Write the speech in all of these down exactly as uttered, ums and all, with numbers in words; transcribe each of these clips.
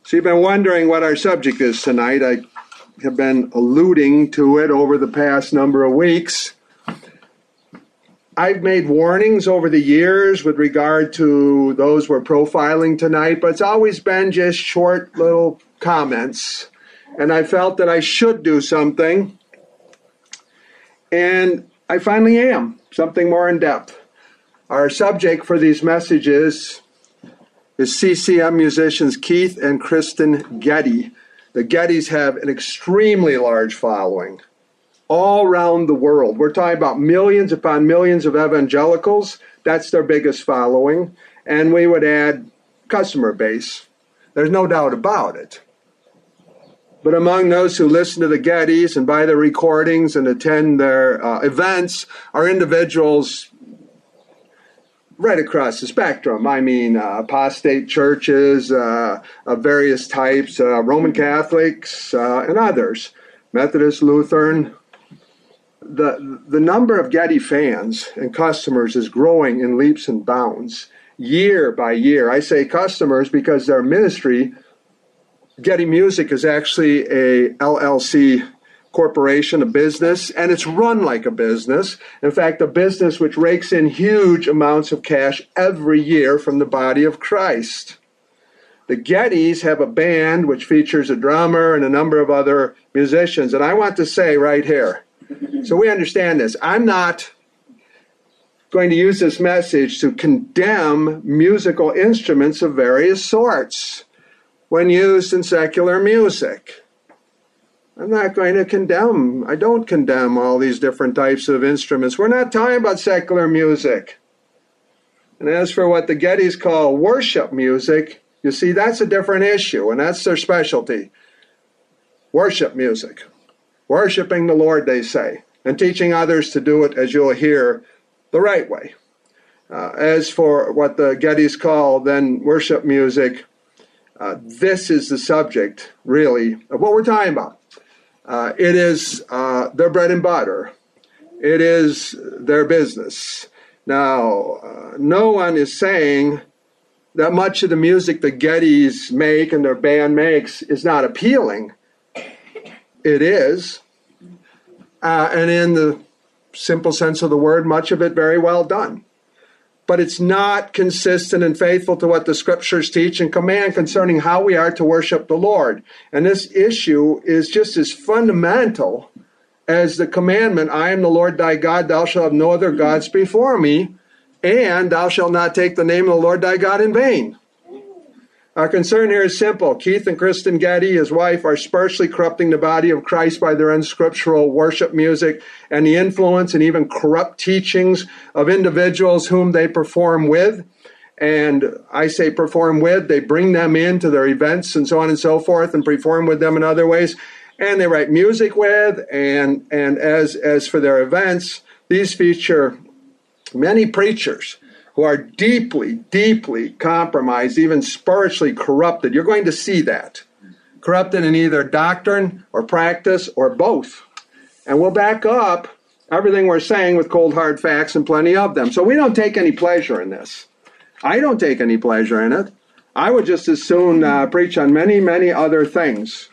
So you've been wondering what our subject is tonight. I have been alluding to it over the past number of weeks. I've made warnings over the years with regard to those we're profiling tonight, but it's always been just short little comments. And I felt that I should do something. And I finally am, something more in depth. Our subject for these messages is C C M musicians Keith and Kristen Getty. The Gettys have an extremely large following all around the world. We're talking about millions upon millions of evangelicals. That's their biggest following. And we would add customer base. There's no doubt about it. But among those who listen to the Gettys and buy their recordings and attend their uh, events are individuals right across the spectrum. I mean, uh, apostate churches uh, of various types, uh, Roman Catholics, uh, and others, Methodist, Lutheran. The, the number of Getty fans and customers is growing in leaps and bounds, year by year. I say customers because their ministry, Getty Music, is actually a L L C corporation, a business, and it's run like a business. In fact, a business which rakes in huge amounts of cash every year from the body of Christ. The Gettys have a band which features a drummer and a number of other musicians. And I want to say right here, so we understand this, I'm not going to use this message to condemn musical instruments of various sorts when used in secular music. I'm not going to condemn, I don't condemn all these different types of instruments. We're not talking about secular music. And as for what the Gettys call worship music, you see, that's a different issue, and that's their specialty. Worship music. Worshiping the Lord, they say, and teaching others to do it, as you'll hear, the right way. Uh, as for what the Gettys call then worship music, uh, this is the subject, really, of what we're talking about. Uh, it is uh, their bread and butter. It is their business. Now, uh, no one is saying that much of the music the Gettys make and their band makes is not appealing. It is. Uh, and in the simple sense of the word, much of it very well done. But it's not consistent and faithful to what the scriptures teach and command concerning how we are to worship the Lord. And this issue is just as fundamental as the commandment, I am the Lord thy God, thou shalt have no other gods before me, and thou shalt not take the name of the Lord thy God in vain. Our concern here is simple. Keith and Kristen Getty, his wife, are spiritually corrupting the body of Christ by their unscriptural worship music and the influence and even corrupt teachings of individuals whom they perform with. And I say perform with, they bring them into their events and so on and so forth and perform with them in other ways. And they write music with, and, and as, as for their events, these feature many preachers who are deeply, deeply compromised, even spiritually corrupted. You're going to see that. Corrupted in either doctrine or practice or both. And we'll back up everything we're saying with cold, hard facts and plenty of them. So we don't take any pleasure in this. I don't take any pleasure in it. I would just as soon uh, preach on many, many other things.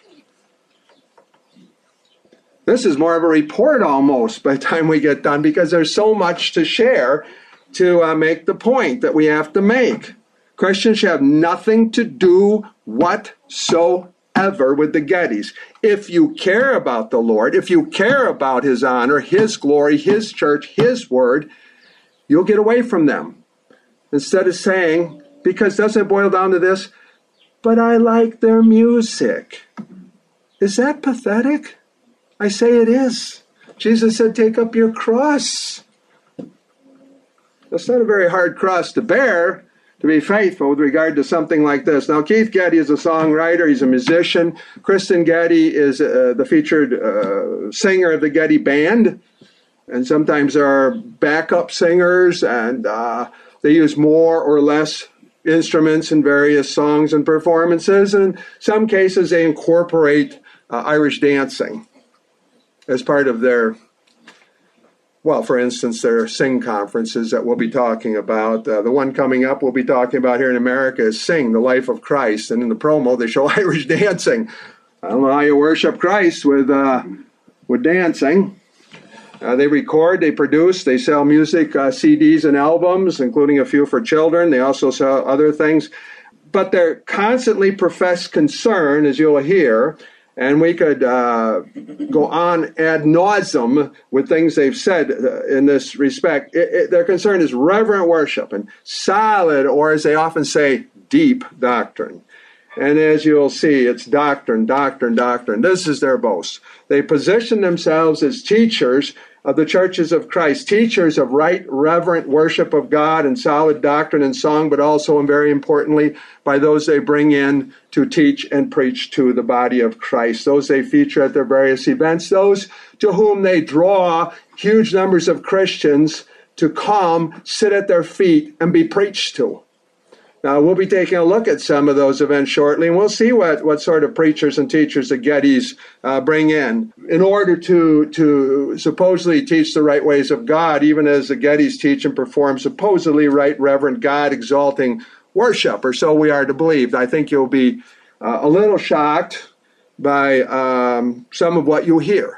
This is more of a report almost by the time we get done because there's so much to share to uh, make the point that we have to make. Christians should have nothing to do whatsoever with the Gettys. If you care about the Lord, if you care about his honor, his glory, his church, his word, you'll get away from them. Instead of saying, because doesn't it boil down to this, but I like their music. Is that pathetic? I say it is. Jesus said, take up your cross. It's not a very hard cross to bear, to be faithful with regard to something like this. Now, Keith Getty is a songwriter. He's a musician. Kristen Getty is uh, the featured uh, singer of the Getty Band. And sometimes there are backup singers, and uh, they use more or less instruments in various songs and performances. And in some cases, they incorporate uh, Irish dancing as part of their well, for instance, there are sing conferences that we'll be talking about. Uh, the one coming up we'll be talking about here in America is Sing, the Life of Christ. And in the promo, they show Irish dancing. I don't know how you worship Christ with uh, with dancing. Uh, they record, they produce, they sell music, uh, C Ds and albums, including a few for children. They also sell other things. But they're constantly profess concern, as you'll hear, and we could uh, go on ad nauseum with things they've said uh, in this respect. It, it, their concern is reverent worship and solid, or as they often say, deep doctrine. And as you'll see, it's doctrine, doctrine, doctrine. This is their boast. They position themselves as teachers of the churches of Christ, teachers of right, reverent worship of God and solid doctrine and song, but also, and very importantly, by those they bring in to teach and preach to the body of Christ, those they feature at their various events, those to whom they draw huge numbers of Christians to come, sit at their feet, and be preached to. Now, we'll be taking a look at some of those events shortly, and we'll see what, what sort of preachers and teachers the Gettys uh, bring in in order to, to supposedly teach the right ways of God, even as the Gettys teach and perform supposedly right, reverent, God-exalting worship, or so we are to believe. I think you'll be uh, a little shocked by um, some of what you hear.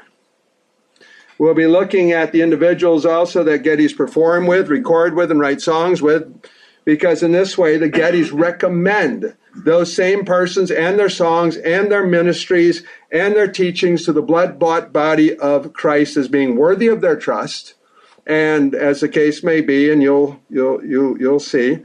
We'll be looking at the individuals also that Gettys perform with, record with, and write songs with, because in this way, the Gettys recommend those same persons and their songs and their ministries and their teachings to the blood-bought body of Christ as being worthy of their trust. And as the case may be, and you'll you'll you'll, you'll see,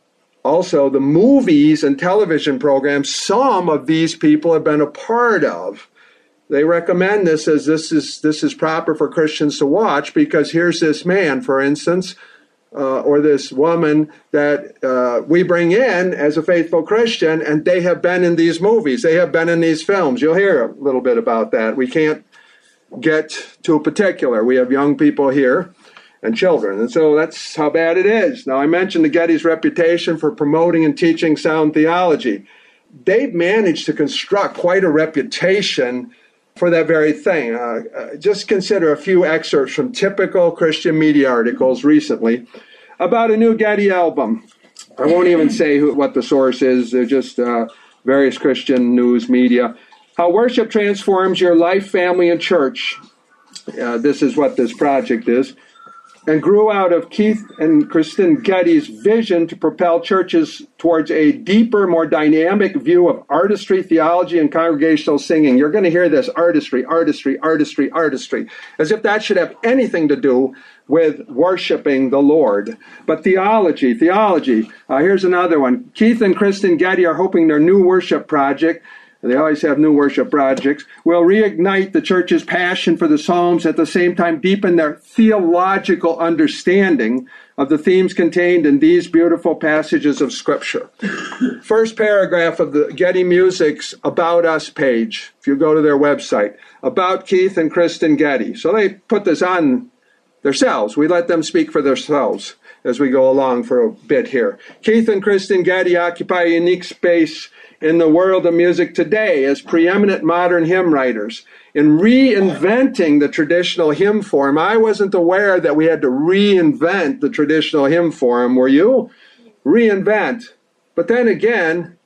also the movies and television programs some of these people have been a part of. They recommend this as this is this is proper for Christians to watch, because here's this man, for instance, Uh, or this woman that uh, we bring in as a faithful Christian, and they have been in these movies. They have been in these films. You'll hear a little bit about that. We can't get too particular. We have young people here and children, and so that's how bad it is. Now, I mentioned the Gettys' reputation for promoting and teaching sound theology. They've managed to construct quite a reputation for that very thing. Uh, uh, just consider a few excerpts from typical Christian media articles recently about a new Getty album. I won't even say who, what the source is. They're just uh, various Christian news media. How worship transforms your life, family, and church. Uh, this is what this project is. And grew out of Keith and Kristen Getty's vision to propel churches towards a deeper, more dynamic view of artistry, theology, and congregational singing. You're going to hear this: artistry, artistry, artistry, artistry, as if that should have anything to do with worshiping the Lord. But theology, theology. Uh, here's another one. Keith and Kristen Getty are hoping their new worship project, they always have new worship projects, will reignite the church's passion for the Psalms, at the same time deepen their theological understanding of the themes contained in these beautiful passages of Scripture. First paragraph of the Getty Music's About Us page, if you go to their website, about Keith and Kristen Getty. So they put this on themselves. We let them speak for themselves as we go along for a bit here. Keith and Kristen Getty occupy a unique space in the world of music today as preeminent modern hymn writers. In reinventing the traditional hymn form, I wasn't aware that we had to reinvent the traditional hymn form, were you? Reinvent. But then again,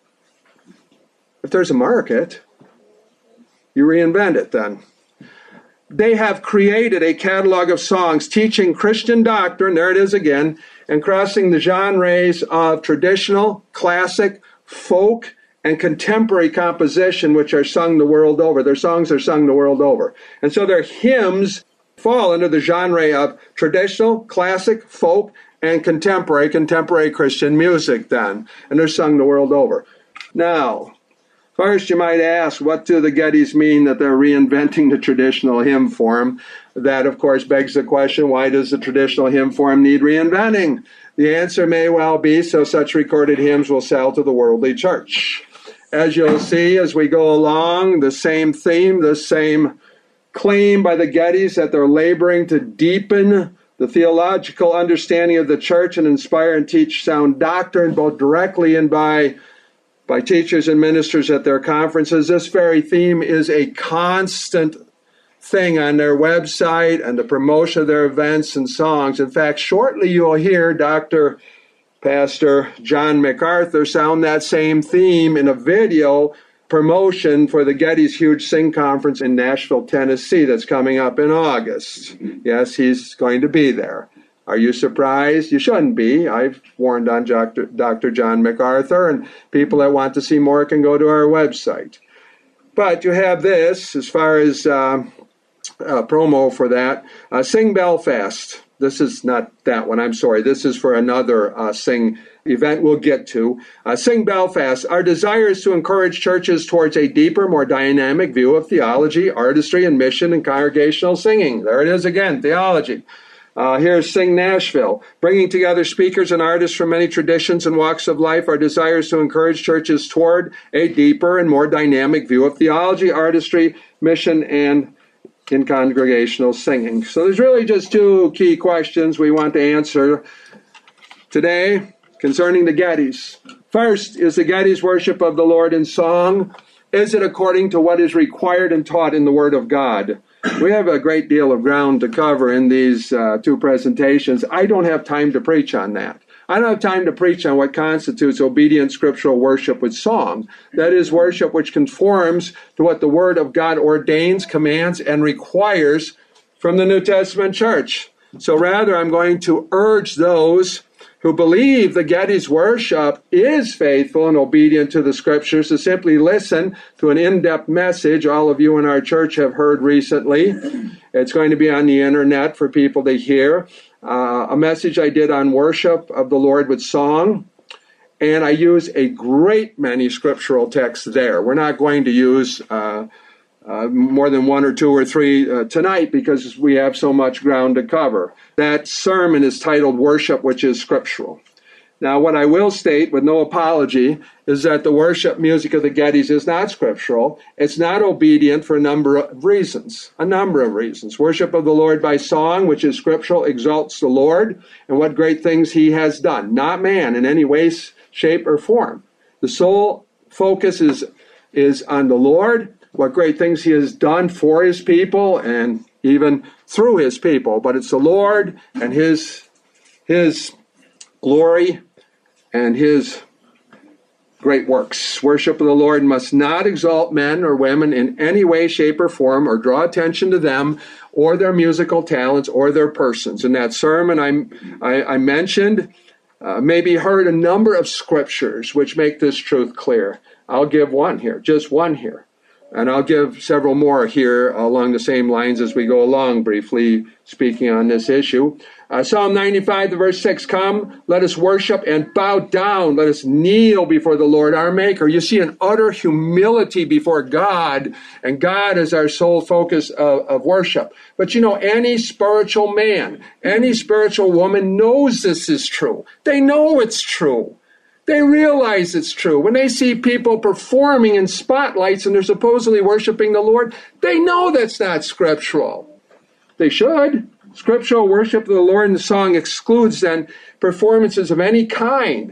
if there's a market, you reinvent it then. They have created a catalog of songs teaching Christian doctrine, there it is again, and crossing the genres of traditional, classic, folk, and contemporary composition, which are sung the world over. Their songs are sung the world over. And so their hymns fall under the genre of traditional, classic, folk, and contemporary, contemporary Christian music then. And they're sung the world over. Now, first you might ask, what do the Gettys mean that they're reinventing the traditional hymn form? That, of course, begs the question, why does the traditional hymn form need reinventing? The answer may well be so such recorded hymns will sell to the worldly church. As you'll see as we go along, the same theme, the same claim by the Gettys that they're laboring to deepen the theological understanding of the church and inspire and teach sound doctrine, both directly and by, by teachers and ministers at their conferences. This very theme is a constant thing on their website and the promotion of their events and songs. In fact, shortly you'll hear Doctor Pastor John MacArthur sound that same theme in a video promotion for the Getty's huge Sing Conference in Nashville, Tennessee that's coming up in August. Yes, he's going to be there. Are you surprised? You shouldn't be. I've warned on Doctor Doctor John MacArthur, and people that want to see more can go to our website. But you have this as far as uh, uh, promo for that. Uh, Sing Belfast. This is not that one. I'm sorry. This is for another uh, Sing event we'll get to. Uh, Sing Belfast. Our desire is to encourage churches towards a deeper, more dynamic view of theology, artistry, and mission and congregational singing. There it is again, theology. Uh, here's Sing Nashville. Bringing together speakers and artists from many traditions and walks of life, our desire is to encourage churches toward a deeper and more dynamic view of theology, artistry, mission, and in congregational singing. So there's really just two key questions we want to answer today concerning the Gettys. First, is the Gettys' worship of the Lord in song? Is it according to what is required and taught in the Word of God? We have a great deal of ground to cover in these uh, two presentations. I don't have time to preach on that. I don't have time to preach on what constitutes obedient scriptural worship with song. That is worship which conforms to what the Word of God ordains, commands, and requires from the New Testament church. So rather, I'm going to urge those who believe the Gettys' worship is faithful and obedient to the Scriptures to simply listen to an in-depth message all of you in our church have heard recently. It's going to be on the internet for people to hear. Uh, a message I did on worship of the Lord with song, and I use a great many scriptural texts there. We're not going to use uh, uh, more than one or two or three uh, tonight because we have so much ground to cover. That sermon is titled Worship, which is Scriptural. Now, what I will state with no apology is that the worship music of the Gettys is not scriptural. It's not obedient for a number of reasons, a number of reasons. Worship of the Lord by song, which is scriptural, exalts the Lord and what great things he has done, not man in any way, shape, or form. The sole focus is, is on the Lord, what great things he has done for his people and even through his people. But it's the Lord and his, his glory and his great works. Worship of the Lord must not exalt men or women in any way, shape, or form, or draw attention to them or their musical talents or their persons. In that sermon I, I, I mentioned, uh, maybe heard a number of scriptures which make this truth clear. I'll give one here, just one here. And I'll give several more here along the same lines as we go along, briefly speaking on this issue. Uh, Psalm ninety-five, the verse six, come, let us worship and bow down. Let us kneel before the Lord our Maker. You see an utter humility before God, and God is our sole focus of, of worship. But you know, any spiritual man, any spiritual woman knows this is true. They know it's true. They realize it's true. When they see people performing in spotlights and they're supposedly worshiping the Lord, they know that's not scriptural. They should. Scriptural worship of the Lord in the song excludes then performances of any kind.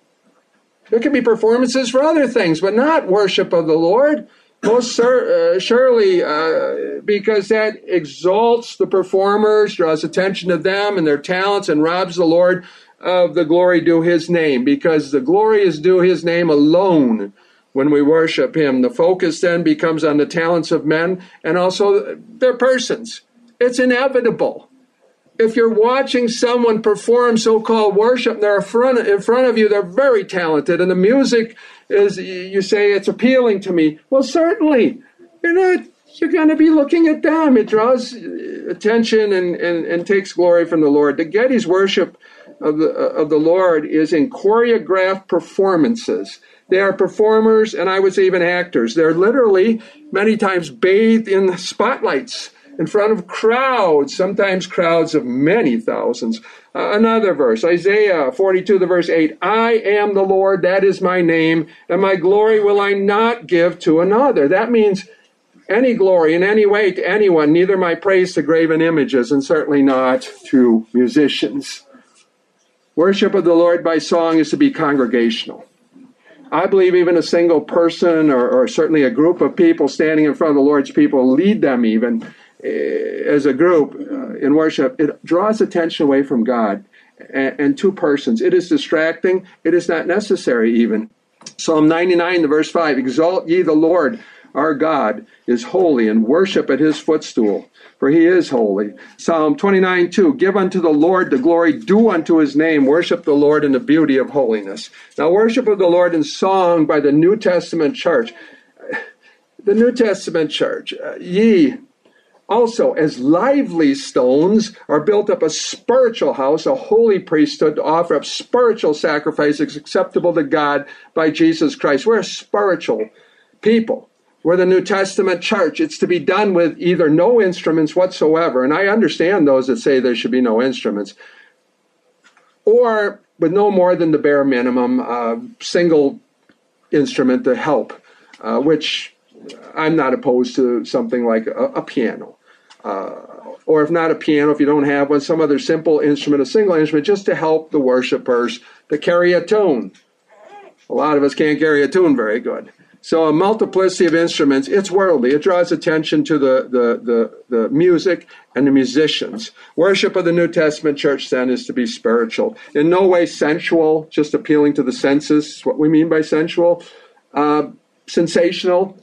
There can be performances for other things, but not worship of the Lord. Most sur- uh, surely uh, because that exalts the performers, draws attention to them and their talents, and robs the Lord of the glory due his name, because the glory is due his name alone when we worship him. The focus then becomes on the talents of men and also their persons. It's inevitable. If you're watching someone perform so-called worship, they're in front, in front of you, they're very talented, and the music is, you say, it's appealing to me. Well, certainly, you're not, you're going to be looking at them. It draws attention and, and, and takes glory from the Lord. The Gettys' worship of the, of the Lord is in choreographed performances. They are performers, and I would say even actors. They're literally many times bathed in spotlights in front of crowds, sometimes crowds of many thousands. Uh, another verse, Isaiah forty-two, the verse eight, I am the Lord, that is my name, and my glory will I not give to another. That means any glory in any way to anyone, neither my praise to graven images, and certainly not to musicians. Worship of the Lord by song is to be congregational. I believe even a single person or, or certainly a group of people standing in front of the Lord's people, lead them even as a group uh, in worship, it draws attention away from God and, and to persons. It is distracting. It is not necessary even. Psalm ninety-nine, the verse five, exalt ye the Lord, our God is holy, and worship at his footstool, for he is holy. Psalm twenty-nine, two, give unto the Lord the glory due unto his name. Worship the Lord in the beauty of holiness. Now, worship of the Lord in song by the New Testament church. The New Testament church, uh, ye also, as lively stones, are built up a spiritual house, a holy priesthood, to offer up spiritual sacrifices acceptable to God by Jesus Christ. We're a spiritual people. We're the New Testament church. It's to be done with either no instruments whatsoever, and I understand those that say there should be no instruments, or with no more than the bare minimum, uh, single instrument to help, uh, which I'm not opposed to something like a, a piano. Uh, or if not a piano, if you don't have one, some other simple instrument, a single instrument, just to help the worshipers to carry a tune. A lot of us can't carry a tune very good. So a multiplicity of instruments, it's worldly. It draws attention to the, the, the, the music and the musicians. Worship of the New Testament church, then, is to be spiritual. In no way sensual, just appealing to the senses, what we mean by sensual, uh, sensational,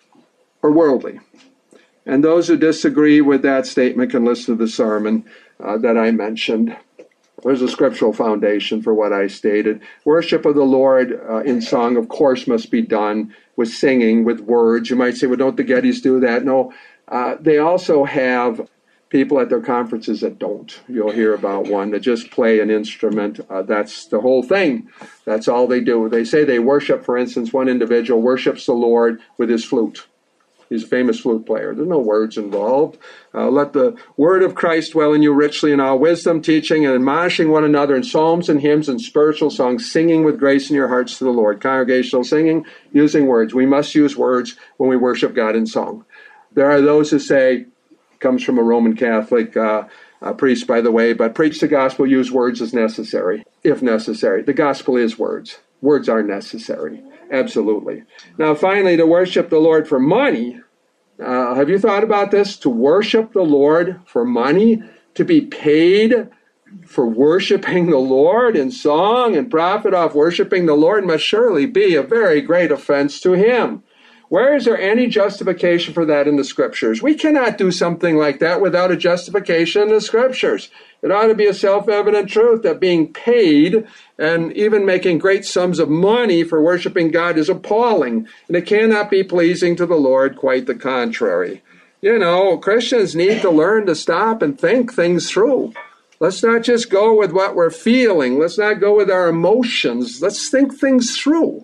or worldly. And those who disagree with that statement can listen to the sermon uh, that I mentioned. There's a scriptural foundation for what I stated. Worship of the Lord uh, in song, of course, must be done with singing, with words. You might say, well, don't the Gettys do that? No, uh, they also have people at their conferences that don't. You'll hear about one that just play an instrument. Uh, that's the whole thing. That's all they do. They say they worship, for instance, one individual worships the Lord with his flute. He's a famous flute player. There's no words involved. Uh, let the word of Christ dwell in you richly in all wisdom, teaching and admonishing one another in psalms and hymns and spiritual songs, singing with grace in your hearts to the Lord. Congregational singing, using words. We must use words when we worship God in song. There are those who say, comes from a Roman Catholic uh, uh, priest, by the way, but preach the gospel, use words as necessary, if necessary. The gospel is words. Words are necessary. Absolutely. Now, finally, to worship the Lord for money. Uh, have you thought about this? To worship the Lord for money? To be paid for worshiping the Lord in song and profit off worshiping the Lord must surely be a very great offense to him. Where is there any justification for that in the Scriptures? We cannot do something like that without a justification in the Scriptures. It ought to be a self-evident truth that being paid and even making great sums of money for worshiping God is appalling, and it cannot be pleasing to the Lord, quite the contrary. You know, Christians need to learn to stop and think things through. Let's not just go with what we're feeling. Let's not go with our emotions. Let's think things through.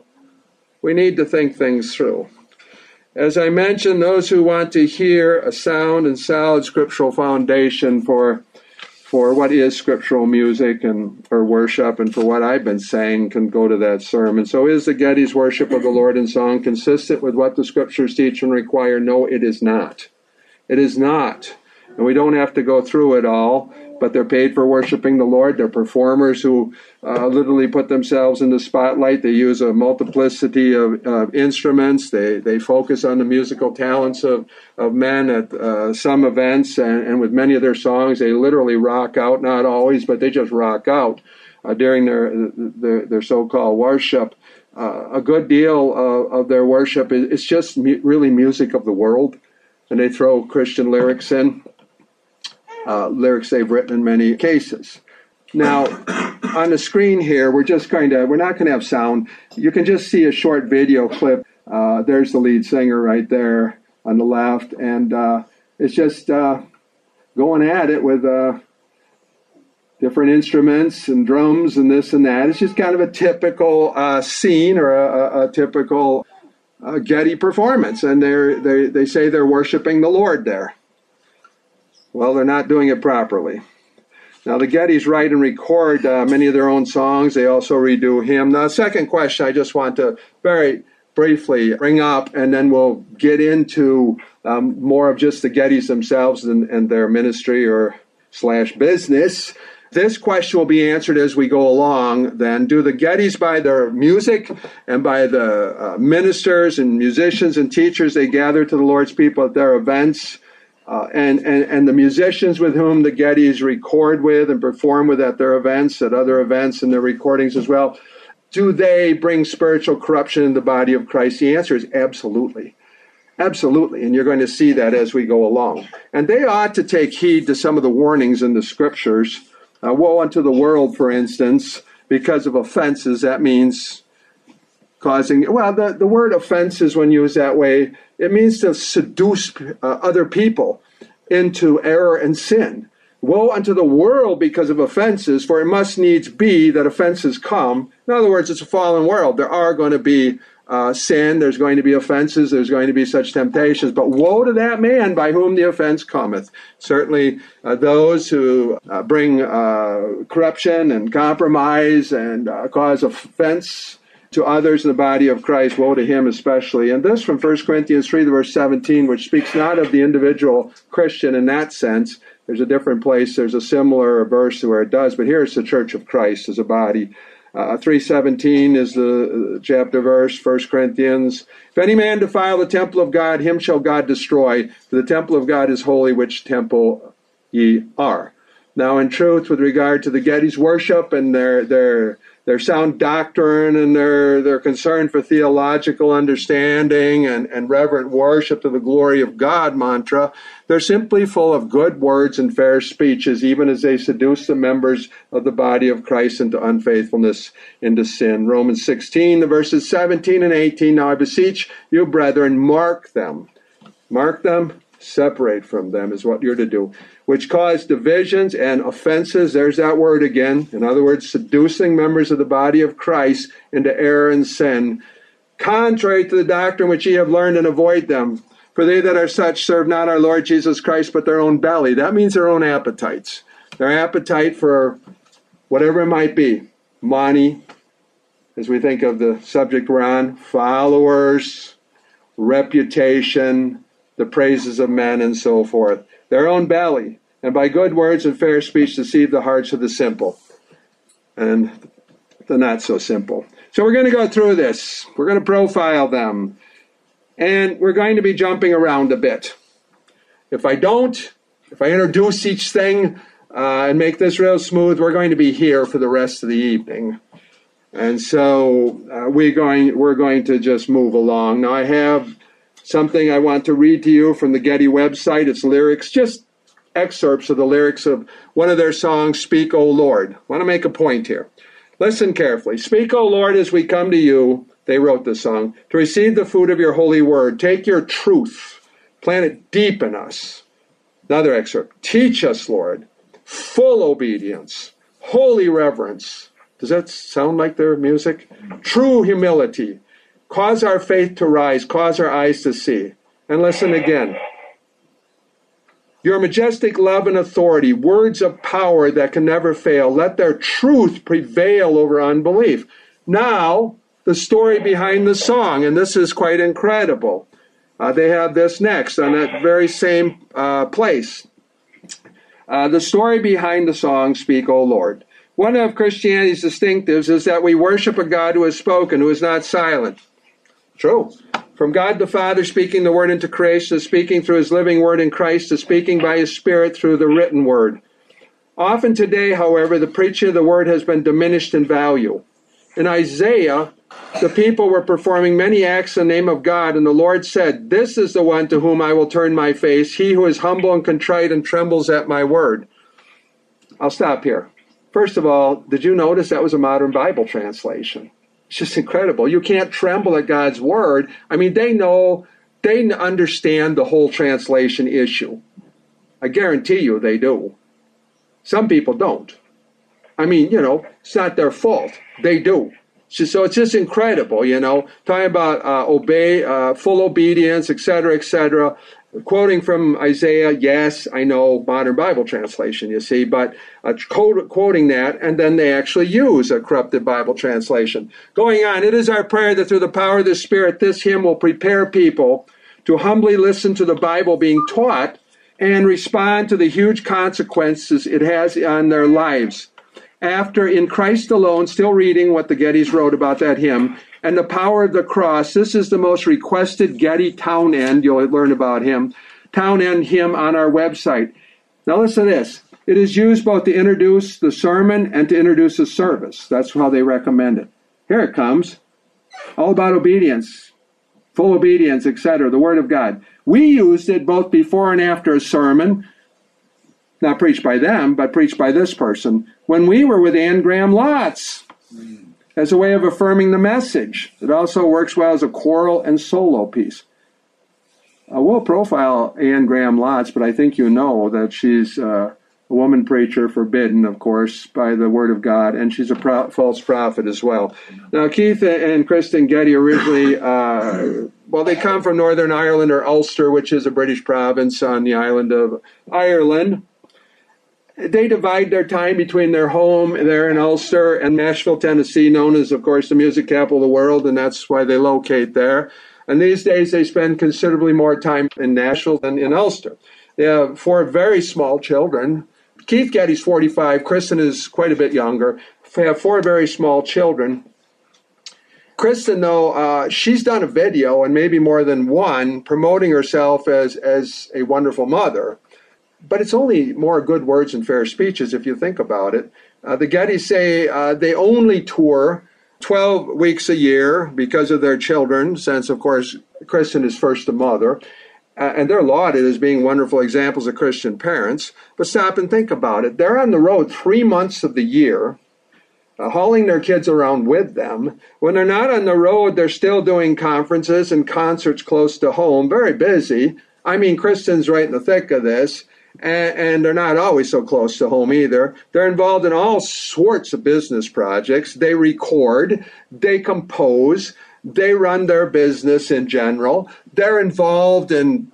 We need to think things through. As I mentioned, those who want to hear a sound and solid scriptural foundation for for what is scriptural music and or worship and for what I've been saying can go to that sermon. So is the Gettys' worship of the Lord in song consistent with what the Scriptures teach and require? No, it is not. It is not. And we don't have to go through it all, but they're paid for worshiping the Lord. They're performers who uh, literally put themselves in the spotlight. They use a multiplicity of uh, instruments. They they focus on the musical talents of, of men at uh, some events, and, and with many of their songs, they literally rock out, not always, but they just rock out uh, during their, their, their so-called worship. Uh, a good deal of, of their worship is it's just mu- really music of the world, and they throw Christian lyrics in. Uh, lyrics they've written in many cases. Now, on the screen here, we're just going to, we're not going to have sound. You can just see a short video clip. Uh, there's the lead singer right there on the left, and uh, it's just uh, going at it with uh, different instruments and drums and this and that. It's just kind of a typical uh, scene or a, a, a typical uh, Getty performance, and they're, they they say they're worshiping the Lord there. Well, they're not doing it properly. Now, the Gettys write and record uh, many of their own songs. They also redo hymn. Now, the second question I just want to very briefly bring up, and then we'll get into um, more of just the Gettys themselves and, and their ministry or slash business. This question will be answered as we go along. Then, do the Gettys, by their music and by the uh, ministers and musicians and teachers they gather to the Lord's people at their events, uh, and, and, and the musicians with whom the Gettys record with and perform with at their events, at other events and their recordings as well, do they bring spiritual corruption in the body of Christ? The answer is absolutely. Absolutely, and you're going to see that as we go along. And they ought to take heed to some of the warnings in the Scriptures. Uh, woe unto the world, for instance, because of offenses. That means causing, well, the, the word offenses, when used that way, it means to seduce uh, other people into error and sin. Woe unto the world because of offenses, for it must needs be that offenses come. In other words, it's a fallen world. There are going to be uh, sin, there's going to be offenses, there's going to be such temptations. But woe to that man by whom the offense cometh. Certainly uh, those who uh, bring uh, corruption and compromise and uh, cause offense to others in the body of Christ, woe to him especially. And this from First Corinthians three, verse seventeen, which speaks not of the individual Christian in that sense. There's a different place, there's a similar verse where it does, but here it's the church of Christ as a body. Uh, three seventeen is the chapter verse, First Corinthians. If any man defile the temple of God, him shall God destroy, for the temple of God is holy, which temple ye are. Now, in truth, with regard to the Gettys' worship and their their their sound doctrine and their, their concern for theological understanding and, and reverent worship to the glory of God mantra, they're simply full of good words and fair speeches, even as they seduce the members of the body of Christ into unfaithfulness, into sin. Romans sixteen, the verses seventeen and eighteen, now I beseech you, brethren, mark them. Mark them. Separate from them is what you're to do, which cause divisions and offenses. There's that word again. In other words, seducing members of the body of Christ into error and sin, contrary to the doctrine which ye have learned, and avoid them. For they that are such serve not our Lord Jesus Christ, but their own belly. That means their own appetites. Their appetite for whatever it might be. Money, as we think of the subject we're on, followers, reputation, the praises of men, and so forth. Their own belly, and by good words and fair speech deceive the hearts of the simple and the not so simple. So we're going to go through this. We're going to profile them. And we're going to be jumping around a bit. If I don't, if I introduce each thing uh, and make this real smooth, we're going to be here for the rest of the evening. And so uh, we're going, we're going to just move along. Now I have something I want to read to you from the Getty website. It's lyrics, just excerpts of the lyrics of one of their songs, Speak, O Lord. I want to make a point here. Listen carefully. Speak, O Lord, as we come to you, they wrote this song, to receive the food of your holy word. Take your truth, plant it deep in us. Another excerpt. Teach us, Lord, full obedience, holy reverence. Does that sound like their music? True humility. Cause our faith to rise, cause our eyes to see. And listen again. Your majestic love and authority, words of power that can never fail, let their truth prevail over unbelief. Now, the story behind the song, and this is quite incredible. Uh, they have this next on that very same uh, place. Uh, the story behind the song, Speak, O Lord. One of Christianity's distinctives is that we worship a God who has spoken, who is not silent. True. From God the Father speaking the word into creation, to speaking through his living word in Christ, to speaking by his Spirit through the written word. Often today, however, the preaching of the word has been diminished in value. In Isaiah, the people were performing many acts in the name of God, and the Lord said, This is the one to whom I will turn my face, he who is humble and contrite and trembles at my word. I'll stop here. First of all, did you notice that was a modern Bible translation? It's just incredible. You can't tremble at God's word. I mean, they know, they understand the whole translation issue. I guarantee you they do. Some people don't. I mean, you know, it's not their fault. They do. So it's just incredible, you know, talking about uh, obey, uh, full obedience, et cetera, et cetera. Quoting from Isaiah, yes, I know, modern Bible translation, you see, but uh, quote, quoting that, and then they actually use a corrupted Bible translation. Going on, it is our prayer that through the power of the Spirit, this hymn will prepare people to humbly listen to the Bible being taught and respond to the huge consequences it has on their lives. After, in Christ alone, still reading what the Gettys wrote about that hymn, and the power of the cross, this is the most requested Getty town end, you'll learn about him, town and hymn on our website. Now listen to this. It is used both to introduce the sermon and to introduce the service. That's how they recommend it. Here it comes. All about obedience, full obedience, et cetera, the Word of God. We used it both before and after a sermon, not preached by them, but preached by this person, when we were with Anne Graham Lotz, as a way of affirming the message. It also works well as a choral and solo piece. Uh, we'll profile Anne Graham Lotz, but I think you know that she's uh, a woman preacher, forbidden, of course, by the Word of God, and she's a pro- false prophet as well. Now, Keith and Kristen Getty originally, uh, well, they come from Northern Ireland, or Ulster, which is a British province on the island of Ireland. They divide their time between their home there in Ulster and Nashville, Tennessee, known as, of course, the music capital of the world, and that's why they locate there. And these days they spend considerably more time in Nashville than in Ulster. They have four very small children. Keith Getty's forty-five. Kristen is quite a bit younger. They have four very small children. Kristen, though, uh, she's done a video, and maybe more than one, promoting herself as, as a wonderful mother. But it's only more good words and fair speeches if you think about it. Uh, the Gettys say uh, they only tour twelve weeks a year because of their children, since, of course, Kristen is first a mother. Uh, and they're lauded as being wonderful examples of Christian parents. But stop and think about it. They're on the road three months of the year, uh, hauling their kids around with them. When they're not on the road, they're still doing conferences and concerts close to home, very busy. I mean, Kristen's right in the thick of this. And, and they're not always so close to home either. They're involved in all sorts of business projects. They record, they compose, they run their business in general. They're involved in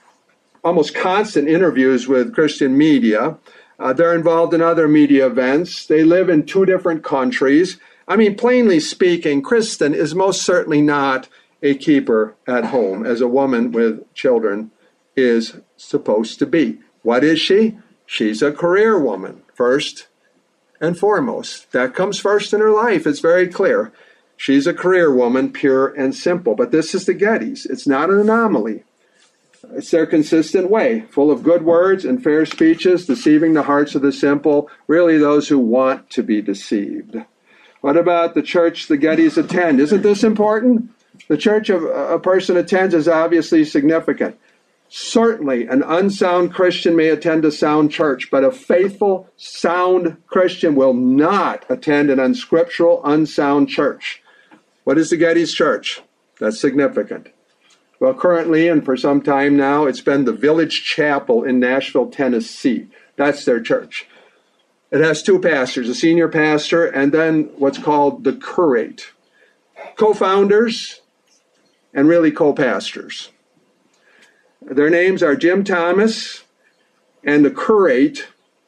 almost constant interviews with Christian media. Uh, they're involved in other media events. They live in two different countries. I mean, plainly speaking, Kristen is most certainly not a keeper at home, as a woman with children is supposed to be. What is she? She's a career woman, first and foremost. That comes first in her life. It's very clear. She's a career woman, pure and simple. But this is the Gettys. It's not an anomaly. It's their consistent way, full of good words and fair speeches, deceiving the hearts of the simple, really those who want to be deceived. What about the church the Gettys attend? Isn't this important? The church of a person attends is obviously significant. Certainly, an unsound Christian may attend a sound church, but a faithful, sound Christian will not attend an unscriptural, unsound church. What is the Gettys Church? That's significant. Well, currently, and for some time now, it's been the Village Chapel in Nashville, Tennessee. That's their church. It has two pastors, a senior pastor, and then what's called the curate. Co-founders and really co-pastors. Their names are Jim Thomas, and the curate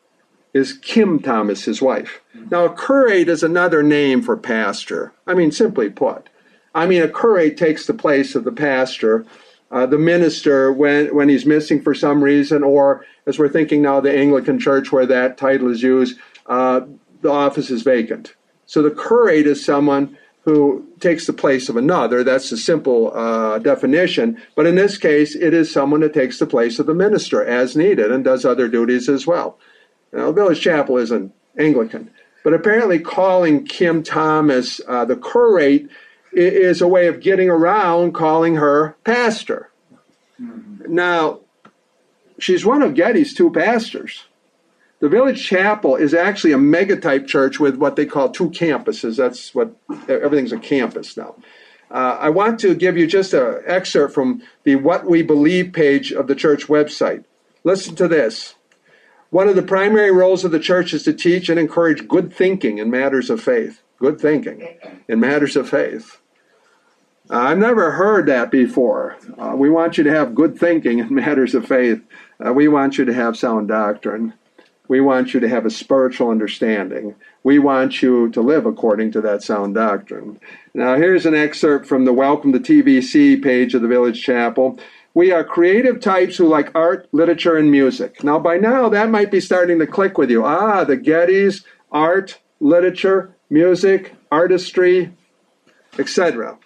is Kim Thomas, his wife. Now, a curate is another name for pastor. I mean, simply put. I mean, a curate takes the place of the pastor, uh, the minister, when, when he's missing for some reason, or, as we're thinking now, the Anglican Church, where that title is used, uh, the office is vacant. So the curate is someone who takes the place of another. That's a simple uh, definition. But in this case, it is someone that takes the place of the minister as needed and does other duties as well. Now, Village Chapel isn't Anglican. But apparently calling Kim Thomas uh, the curate is a way of getting around calling her pastor. Mm-hmm. Now, she's one of Getty's two pastors. The Village Chapel is actually a megatype church with what they call two campuses. That's what, everything's a campus now. Uh, I want to give you just an excerpt from the What We Believe page of the church website. Listen to this. One of the primary roles of the church is to teach and encourage good thinking in matters of faith. Good thinking in matters of faith. Uh, I've never heard that before. Uh, we want you to have good thinking in matters of faith. Uh, we want you to have sound doctrine. We want you to have a spiritual understanding. We want you to live according to that sound doctrine. Now, here's an excerpt from the Welcome to T V C page of the Village Chapel. We are creative types who like art, literature, and music. Now, by now, that might be starting to click with you. Ah, the Gettys, art, literature, music, artistry, et cetera.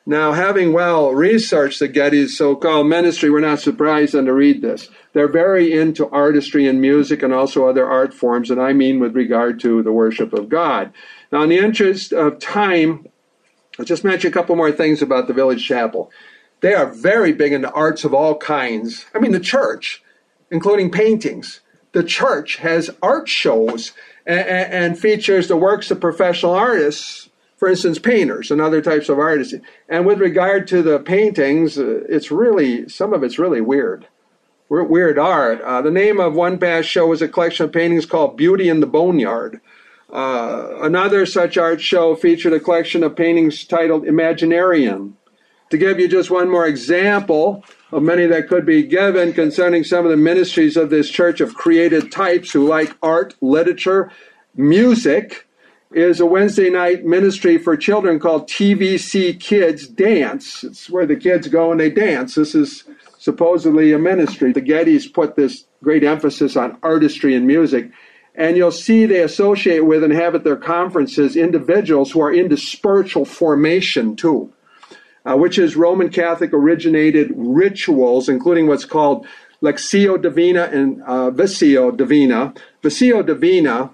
Now, having well researched the Getty's so-called ministry, we're not surprised then to read this. They're very into artistry and music and also other art forms, and I mean with regard to the worship of God. Now, in the interest of time, I'll just mention a couple more things about the Village Chapel. They are very big into arts of all kinds. I mean, the church, including paintings. The church has art shows and, and features the works of professional artists, for instance, painters and other types of artists. And with regard to the paintings, uh, it's really, some of it's really weird. Weird art. Uh, the name of one past show was a collection of paintings called Beauty in the Boneyard. Uh, another such art show featured a collection of paintings titled Imaginarium. To give you just one more example of many that could be given concerning some of the ministries of this church of created types who like art, literature, music, is a Wednesday night ministry for children called T V C Kids Dance. It's where the kids go and they dance. This is supposedly a ministry. The Gettys put this great emphasis on artistry and music. And you'll see they associate with and have at their conferences individuals who are into spiritual formation too, uh, which is Roman Catholic originated rituals, including what's called Lectio Divina and uh, Visio Divina. Visio Divina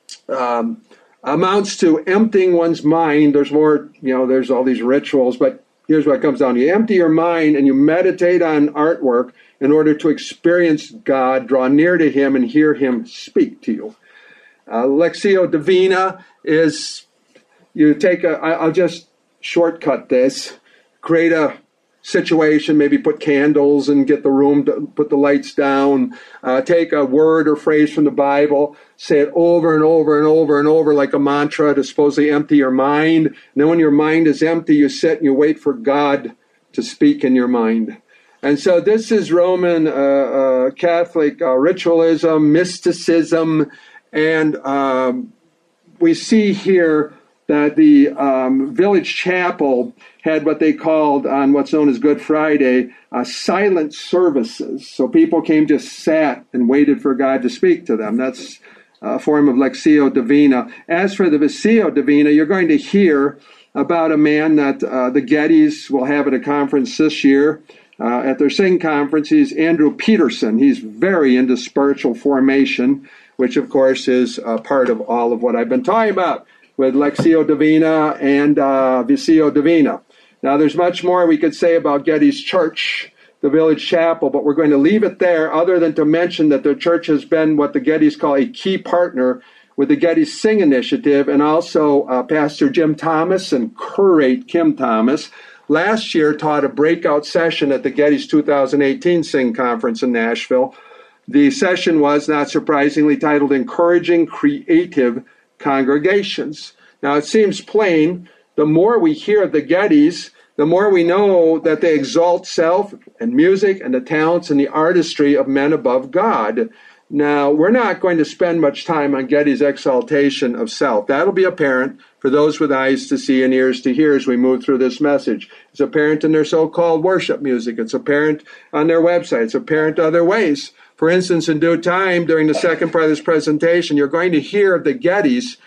um, amounts to emptying one's mind. There's more, you know, there's all these rituals, but here's what it comes down to. You empty your mind and you meditate on artwork in order to experience God, draw near to Him, and hear Him speak to you. Uh, Lectio Divina is, you take a, I, I'll just shortcut this, create a situation, maybe put candles and get the room to put the lights down, uh, take a word or phrase from the Bible, say it over and over and over and over like a mantra to supposedly empty your mind. And then when your mind is empty, you sit and you wait for God to speak in your mind. And so this is Roman uh, uh, Catholic uh, ritualism, mysticism, and um, we see here that the um, village chapel had what they called on what's known as Good Friday, uh, silent services. So people came, just sat and waited for God to speak to them. That's a form of Lectio Divina. As for the Visio Divina, you're going to hear about a man that uh, the Gettys will have at a conference this year. Uh, at their Sing conference, he's Andrew Peterson. He's very into spiritual formation, which of course is uh, part of all of what I've been talking about with Lectio Divina and uh, Visio Divina. Now, there's much more we could say about Getty's Church, the Village Chapel, but we're going to leave it there, other than to mention that their church has been what the Gettys call a key partner with the Getty's Sing Initiative, and also uh, Pastor Jim Thomas and Curate Kim Thomas last year taught a breakout session at the Getty's two thousand eighteen Sing Conference in Nashville. The session was, not surprisingly, titled Encouraging Creative Congregations. Now, it seems plain, the more we hear of the Gettys, the more we know that they exalt self and music and the talents and the artistry of men above God. Now, we're not going to spend much time on Getty's exaltation of self. That'll be apparent for those with eyes to see and ears to hear as we move through this message. It's apparent in their so-called worship music. It's apparent on their website. It's apparent other ways. For instance, in due time, during the second part of this presentation, you're going to hear of the Gettys.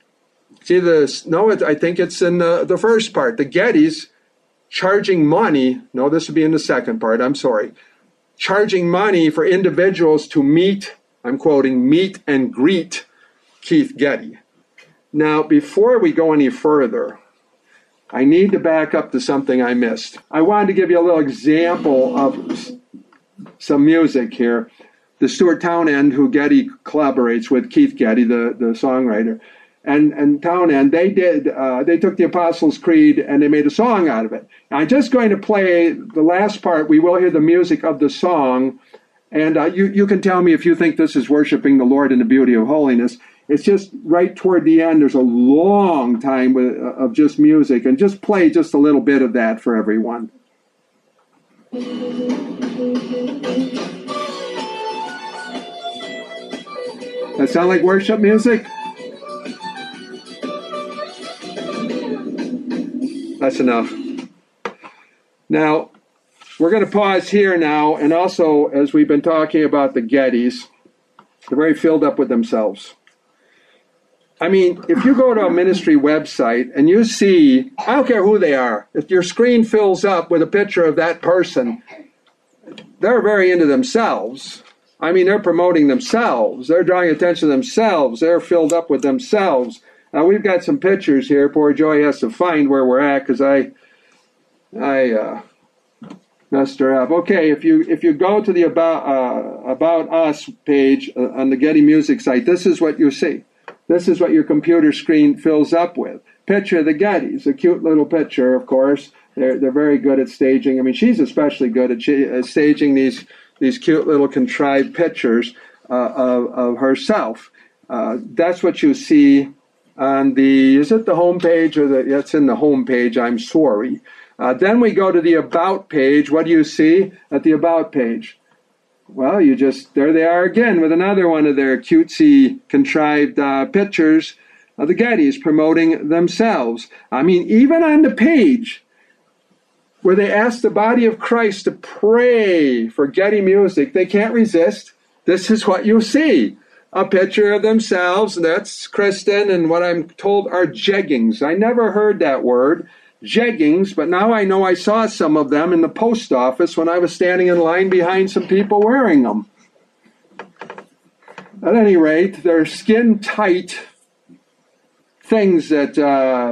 See this? No, it, I think it's in the, the first part. The Gettys charging money. No, this would be in the second part. I'm sorry. Charging money for individuals to meet, I'm quoting, meet and greet Keith Getty. Now, before we go any further, I need to back up to something I missed. I wanted to give you a little example of some music here. The Stuart Townend, who Getty collaborates with, Keith Getty, the, the songwriter, and, and Townend, they did, uh, they took the Apostles' Creed and they made a song out of it. Now, I'm just going to play the last part. We will hear the music of the song, and uh, you, you can tell me if you think this is worshiping the Lord in the beauty of holiness. It's just right toward the end. There's a long time with, uh, of just music, and just play just a little bit of that for everyone. That sound like worship music? That's enough. Now, we're going to pause here now, and also, as we've been talking about the Gettys, they're very filled up with themselves. I mean, if you go to a ministry website and you see, I don't care who they are, if your screen fills up with a picture of that person, they're very into themselves. I mean, they're promoting themselves. They're drawing attention to themselves. They're filled up with themselves. Now, we've got some pictures here. Poor Joy has to find where we're at because I, I uh, messed her up. Okay, if you if you go to the About, uh, About Us page uh, on the Getty Music site, this is what you see. This is what your computer screen fills up with. Picture of the Gettys, a cute little picture, of course. They're they're very good at staging. I mean, she's especially good at she, uh, staging these these cute little contrived pictures uh, of, of herself. Uh, that's what you see on the, is it the home page or the, it's in the home page, I'm sorry. Uh, then we go to the About page. What do you see at the About page? Well, you just, there they are again with another one of their cutesy contrived uh, pictures of the Gettys promoting themselves. I mean, even on the page where they ask the body of Christ to pray for Getty Music, they can't resist. This is what you see. A picture of themselves, and that's Kristen, and what I'm told are jeggings. I never heard that word, jeggings, but now I know I saw some of them in the post office when I was standing in line behind some people wearing them. At any rate, they're skin-tight things that, uh,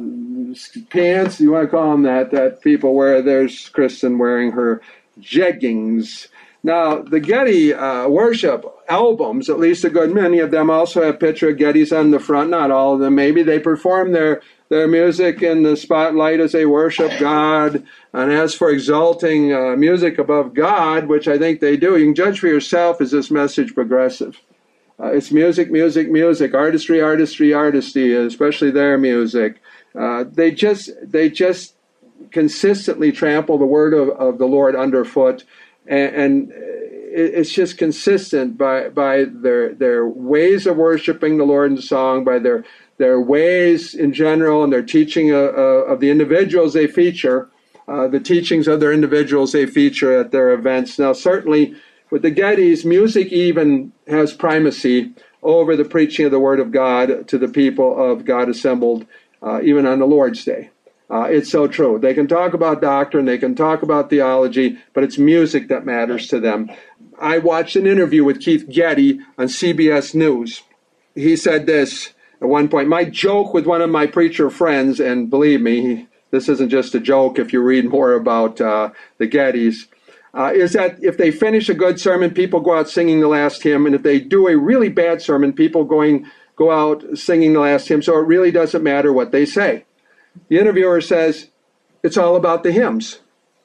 pants, you want to call them that, that people wear. There's Kristen wearing her jeggings. Now, the Getty uh, worship albums, at least a good many of them, also have a picture of Gettys on the front. Not all of them, maybe. They perform their, their music in the spotlight as they worship God. And as for exalting uh, music above God, which I think they do, you can judge for yourself, is this message progressive? Uh, it's music, music, music, artistry, artistry, artistry, especially their music. Uh, they just they just consistently trample the word of, of the Lord underfoot, and, and it's just consistent by by their their ways of worshiping the Lord in song, by their their ways in general, and their teaching of, of the individuals they feature, uh, the teachings of their individuals they feature at their events. Now, certainly with the Gettys, music even has primacy over the preaching of the Word of God to the people of God assembled. Uh, even on the Lord's Day. Uh, it's so true. They can talk about doctrine, they can talk about theology, but it's music that matters to them. I watched an interview with Keith Getty on C B S News. He said this at one point, my joke with one of my preacher friends, and believe me, this isn't just a joke if you read more about uh, the Gettys, uh, is that if they finish a good sermon, people go out singing the last hymn, and if they do a really bad sermon, people going go out singing the last hymn, so it really doesn't matter what they say. The interviewer says, it's all about the hymns.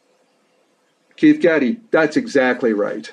Keith Getty, that's exactly right.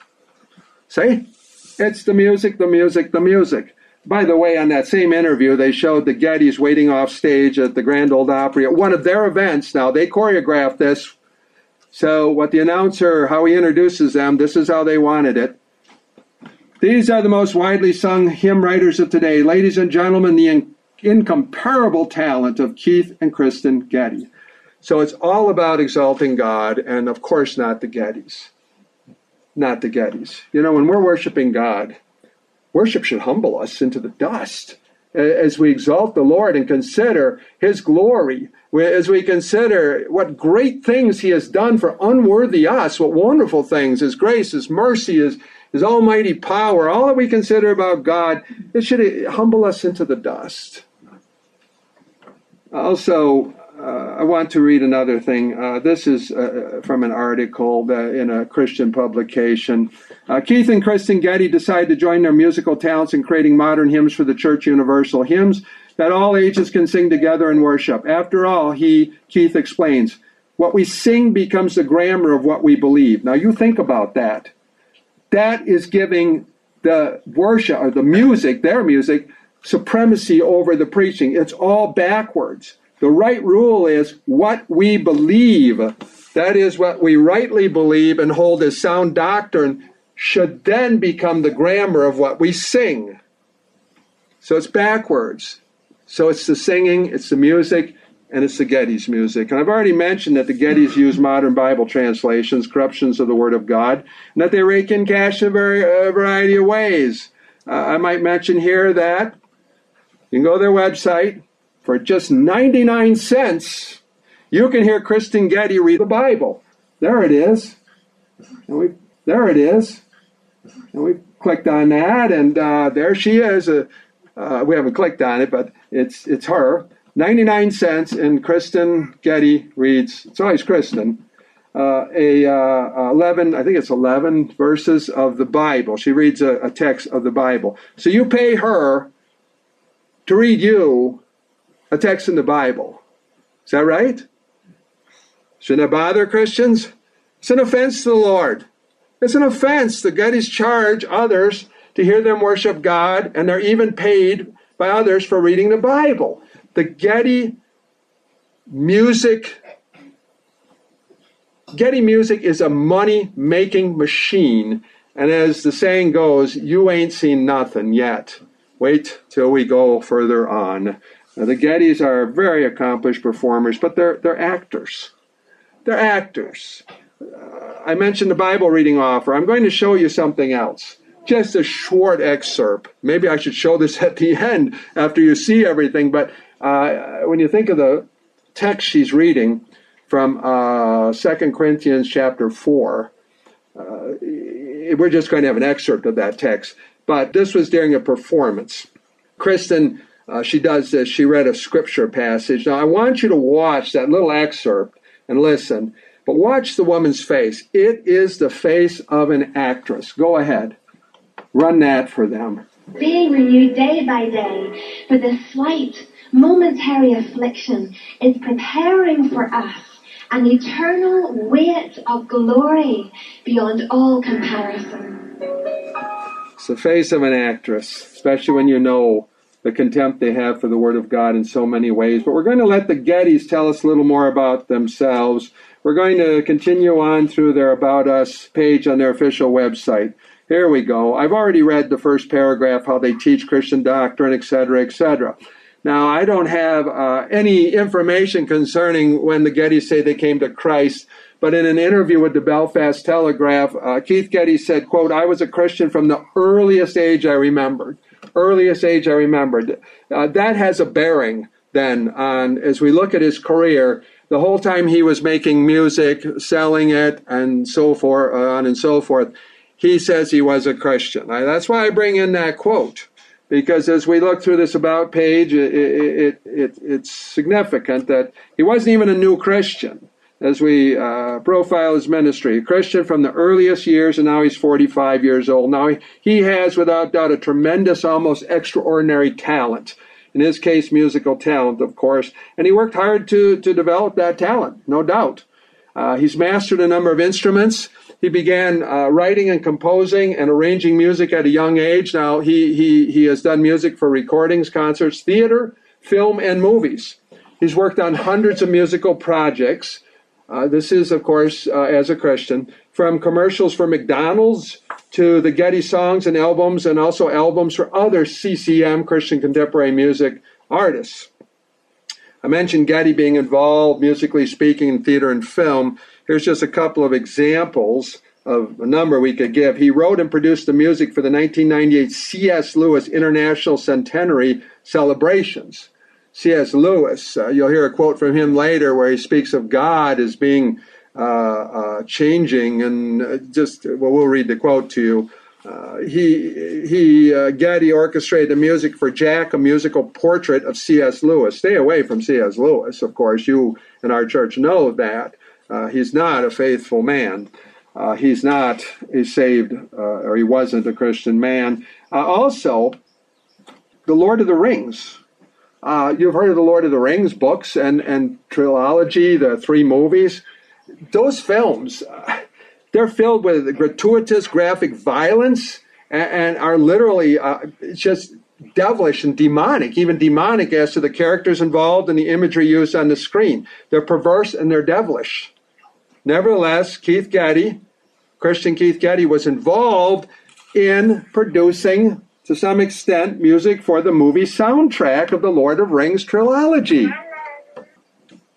See? It's the music, the music, the music. By the way, on that same interview, they showed the Gettys waiting off stage at the Grand Ole Opry at one of their events. Now, they choreographed this, so what the announcer, how he introduces them, this is how they wanted it. These are the most widely sung hymn writers of today. Ladies and gentlemen, the in- incomparable talent of Keith and Kristen Getty. So it's all about exalting God, and of course not the Gettys. Not the Gettys. You know, when we're worshiping God, worship should humble us into the dust. As we exalt the Lord and consider His glory, as we consider what great things He has done for unworthy us, what wonderful things, His grace, His mercy, His His almighty power, all that we consider about God, it should humble us into the dust. Also, uh, I want to read another thing. Uh, this is uh, from an article that, in a Christian publication. Uh, Keith and Kristen Getty decided to join their musical talents in creating modern hymns for the Church Universal, hymns that all ages can sing together and worship. After all, he, Keith explains, what we sing becomes the grammar of what we believe. Now, you think about that. That is giving the worship, or the music, their music, supremacy over the preaching. It's all backwards. The right rule is what we believe, that is what we rightly believe and hold as sound doctrine, should then become the grammar of what we sing. So it's backwards. So it's the singing, it's the music, and it's the Gettys music. And I've already mentioned that the Gettys use modern Bible translations, corruptions of the Word of God, and that they rake in cash in a, very, a variety of ways. Uh, I might mention here that You can go to their website. For just ninety-nine cents, you can hear Kristen Getty read the Bible. There it is. And we, there it is. And we clicked on that, and uh, there she is. Uh, uh, we haven't clicked on it, but it's it's her. ninety-nine cents, and Kristen Getty reads, it's always Kristen, uh, a uh, eleven, I think it's eleven verses of the Bible. She reads a, a text of the Bible. So you pay her to read you a text in the Bible. Is that right? Shouldn't that bother Christians? It's an offense to the Lord. It's an offense. The Gettys charge others to hear them worship God, and they're even paid by others for reading the Bible. The Getty music, Getty music is a money-making machine, and as the saying goes, you ain't seen nothing yet. Wait till we go further on. Now, the Gettys are very accomplished performers, but they're they're actors. They're actors. Uh, I mentioned the Bible reading offer. I'm going to show you something else. Just a short excerpt. Maybe I should show this at the end after you see everything. But uh, when you think of the text she's reading from uh, Second Corinthians chapter four, uh, we're just going to have an excerpt of that text. But this was during a performance. Kristen, uh, she does this. She read a scripture passage. Now, I want you to watch that little excerpt and listen. But watch the woman's face. It is the face of an actress. Go ahead. Run that for them. Being renewed day by day, for the slight, momentary affliction is preparing for us an eternal weight of glory beyond all comparison. It's the face of an actress, especially when you know the contempt they have for the Word of God in so many ways. But we're going to let the Gettys tell us a little more about themselves. We're going to continue on through their About Us page on their official website. Here we go. I've already read the first paragraph, how they teach Christian doctrine, et cetera, et cetera. Now, I don't have uh, any information concerning when the Gettys say they came to Christ, but in an interview with the Belfast Telegraph, uh, Keith Getty said, quote, I was a Christian from the earliest age I remembered. Earliest age I remembered. Uh, that has a bearing then on, as we look at his career, the whole time he was making music, selling it, and so forth, uh, on and so forth, he says he was a Christian. Now, that's why I bring in that quote, because as we look through this About page, it, it, it, it's significant that he wasn't even a new Christian. As we uh, profile his ministry, a Christian from the earliest years, and now he's forty-five years old. Now he, he has, without doubt, a tremendous, almost extraordinary talent. In his case, musical talent, of course. And he worked hard to, to develop that talent, no doubt. Uh, he's mastered a number of instruments. He began uh, writing and composing and arranging music at a young age. Now, he, he, he has done music for recordings, concerts, theater, film, and movies. He's worked on hundreds of musical projects. Uh, this is, of course, uh, as a Christian, from commercials for McDonald's to the Getty songs and albums, and also albums for other C C M, Christian Contemporary Music, artists. I mentioned Getty being involved, musically speaking, in theater and film. Here's just a couple of examples of a number we could give. He wrote and produced the music for the nineteen ninety-eight C S Lewis International Centenary celebrations. C S Lewis, uh, you'll hear a quote from him later where he speaks of God as being uh, uh, changing, and uh, just, well, we'll read the quote to you. Uh, he, he uh, Getty orchestrated the music for Jack, a musical portrait of C S Lewis. Stay away from C S Lewis, of course. You in our church know that. Uh, he's not a faithful man. Uh, he's not a saved, uh, or he wasn't a Christian man. Uh, also, the Lord of the Rings. Uh, you've heard of the Lord of the Rings books and, and trilogy, the three movies. Those films, uh, they're filled with gratuitous graphic violence and, and are literally uh, just devilish and demonic, even demonic as to the characters involved and the imagery used on the screen. They're perverse and they're devilish. Nevertheless, Keith Getty, Christian Keith Getty, was involved in producing, to some extent, music for the movie soundtrack of the Lord of Rings trilogy.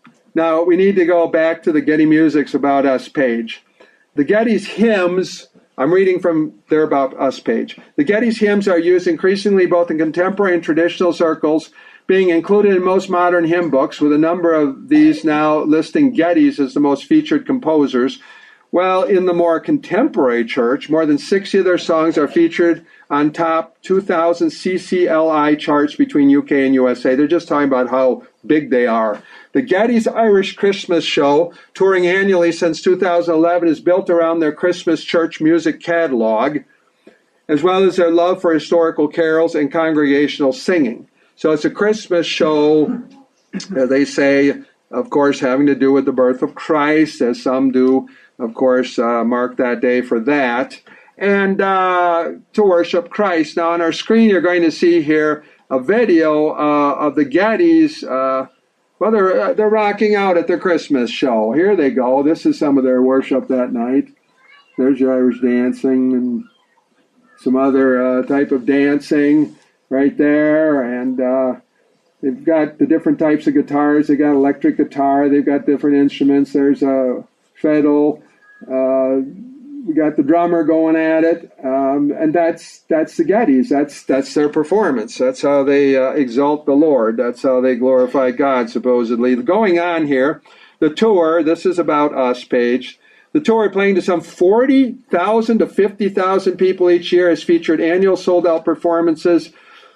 Now, we need to go back to the Getty Music's About Us page. The Getty's hymns I'm reading from their About Us page. The Getty's hymns are used increasingly both in contemporary and traditional circles, being included in most modern hymn books, with a number of these now listing Getty's as the most featured composers. Well, in the more contemporary church, more than sixty of their songs are featured on top two thousand C C L I charts between U K and U S A. They're just talking about how big they are. The Getty's Irish Christmas Show, touring annually since two thousand eleven, is built around their Christmas church music catalog, as well as their love for historical carols and congregational singing. So it's a Christmas show, uh, they say, of course, having to do with the birth of Christ, as some do, of course, uh, mark that day for that, and uh, to worship Christ. Now on our screen you're going to see here a video uh, of the Gettys. Uh, well, they're, uh, they're rocking out at their Christmas show. Here they go. This is some of their worship that night. There's your Irish dancing and some other uh, type of dancing right there, and uh, they've got the different types of guitars. They've got electric guitar. They've got different instruments. There's a fiddle. Uh, we got the drummer going at it, um, and that's that's the Gettys. That's that's their performance. That's how they uh, exalt the Lord. That's how they glorify God, supposedly. Going on here, the tour. This is About Us page. The tour, playing to some forty thousand to fifty thousand people each year, has featured annual sold-out performances.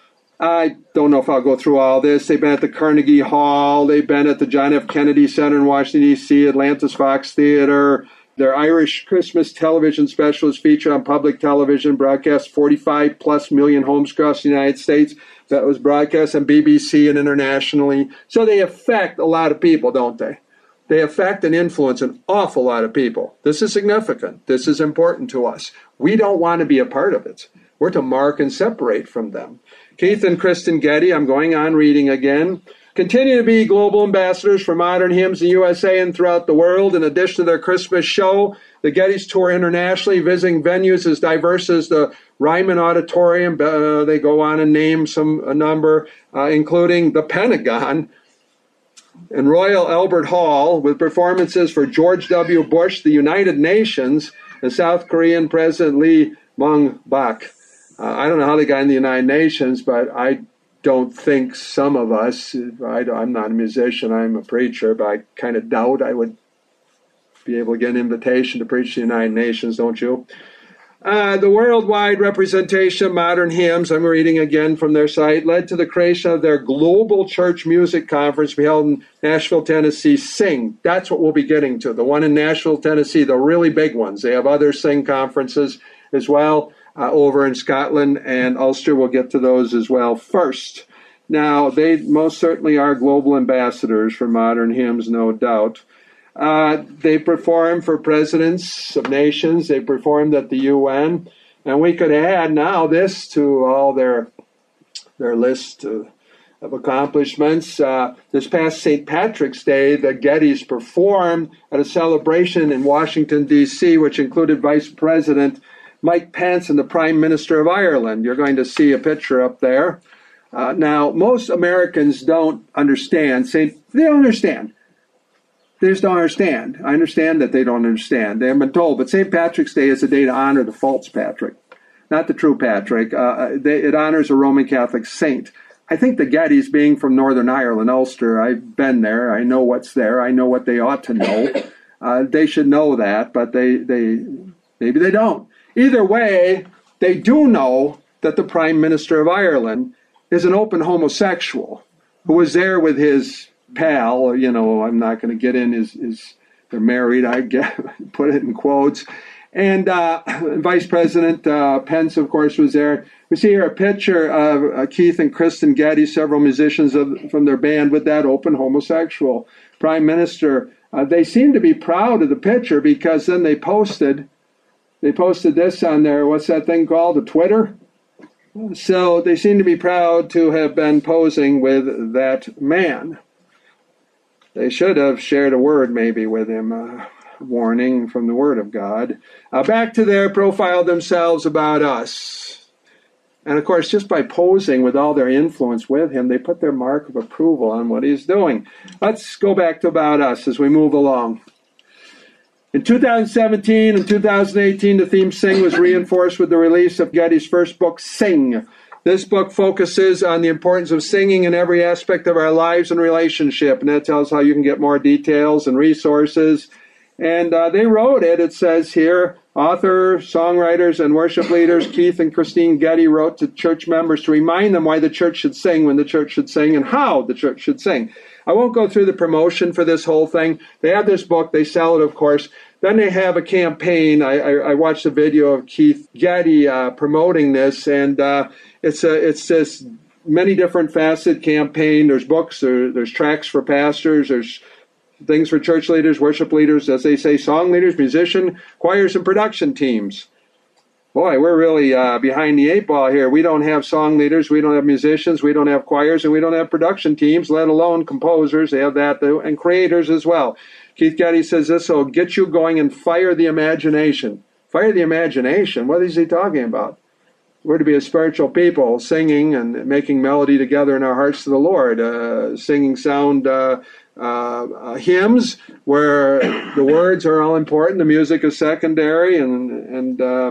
I don't know if I'll go through all this. They've been at the Carnegie Hall. They've been at the John F. Kennedy Center in Washington, D C, Atlanta's Fox Theater. Their Irish Christmas television special is featured on public television, broadcast forty-five plus million homes across the United States. That was broadcast on B B C and internationally. So they affect a lot of people, don't they? They affect and influence an awful lot of people. This is significant. This is important to us. We don't want to be a part of it. We're to mark and separate from them. Keith and Kristen Getty, I'm going on reading again, continue to be global ambassadors for modern hymns in the U S A and throughout the world. In addition to their Christmas show, the Gettys tour internationally, visiting venues as diverse as the Ryman Auditorium. Uh, they go on and name some a number, uh, including the Pentagon and Royal Albert Hall, with performances for George W. Bush, the United Nations, and South Korean President Lee Myung-bak. Uh, I don't know how they got in the United Nations, but I don't think some of us, I, I'm not a musician, I'm a preacher, but I kind of doubt I would be able to get an invitation to preach the United Nations, don't you? Uh, the worldwide representation of modern hymns, I'm reading again from their site, led to the creation of their Global Church Music Conference to be held in Nashville, Tennessee. Sing, that's what we'll be getting to. The one in Nashville, Tennessee, the really big ones. They have other Sing conferences as well. Uh, over in Scotland and Ulster. We'll get to those as well first. Now, they most certainly are global ambassadors for modern hymns, no doubt. Uh, they perform for presidents of nations. They performed at the U N. And we could add now this to all their, their list of, of accomplishments. Uh, this past Saint Patrick's Day, the Gettys performed at a celebration in Washington, D C, which included Vice President Mike Pence and the Prime Minister of Ireland. You're going to see a picture up there. Uh, now, most Americans don't understand. Say, they don't understand. They just don't understand. I understand that they don't understand. They haven't been told. But Saint Patrick's Day is a day to honor the false Patrick, not the true Patrick. Uh, they, it honors a Roman Catholic saint. I think the Gettys, being from Northern Ireland, Ulster, I've been there. I know what's there. I know what they ought to know. Uh, they should know that, but they, they maybe they don't. Either way, they do know that the Prime Minister of Ireland is an open homosexual who was there with his pal. You know, I'm not going to get in his, his they're married, I get, put it in quotes. And uh, Vice President uh, Pence, of course, was there. We see here a picture of uh, Keith and Kristen Getty, several musicians of, from their band, with that open homosexual Prime Minister. Uh, they seem to be proud of the picture because then they posted They posted this on their, what's that thing called, a Twitter? So they seem to be proud to have been posing with that man. They should have shared a word maybe with him, a warning from the Word of God. Uh, back to their profile themselves About Us. And of course, just by posing with all their influence with him, they put their mark of approval on what he's doing. Let's go back to About Us as we move along. In two thousand seventeen and two thousand eighteen, the theme Sing was reinforced with the release of Getty's first book, Sing. This book focuses on the importance of singing in every aspect of our lives and relationship, and that tells how you can get more details and resources. And uh, they wrote it, it says here, author, songwriters, and worship leaders Keith and Christine Getty wrote to church members to remind them why the church should sing, when the church should sing, and how the church should sing. I won't go through the promotion for this whole thing. They have this book. They sell it, of course. Then they have a campaign. I, I, I watched a video of Keith Getty uh, promoting this, and uh, it's a, it's this many different facet campaign. There's books, there, there's tracts for pastors, there's things for church leaders, worship leaders, as they say, song leaders, musician, choirs, and production teams. Boy, we're really uh, behind the eight ball here. We don't have song leaders, we don't have musicians, we don't have choirs, and we don't have production teams, let alone composers. They have that, too, and creators as well. Keith Getty says this will get you going and fire the imagination. Fire the imagination? What is he talking about? We're to be a spiritual people, singing and making melody together in our hearts to the Lord, uh, singing sound uh, uh, uh, hymns where the words are all important, the music is secondary, and and uh,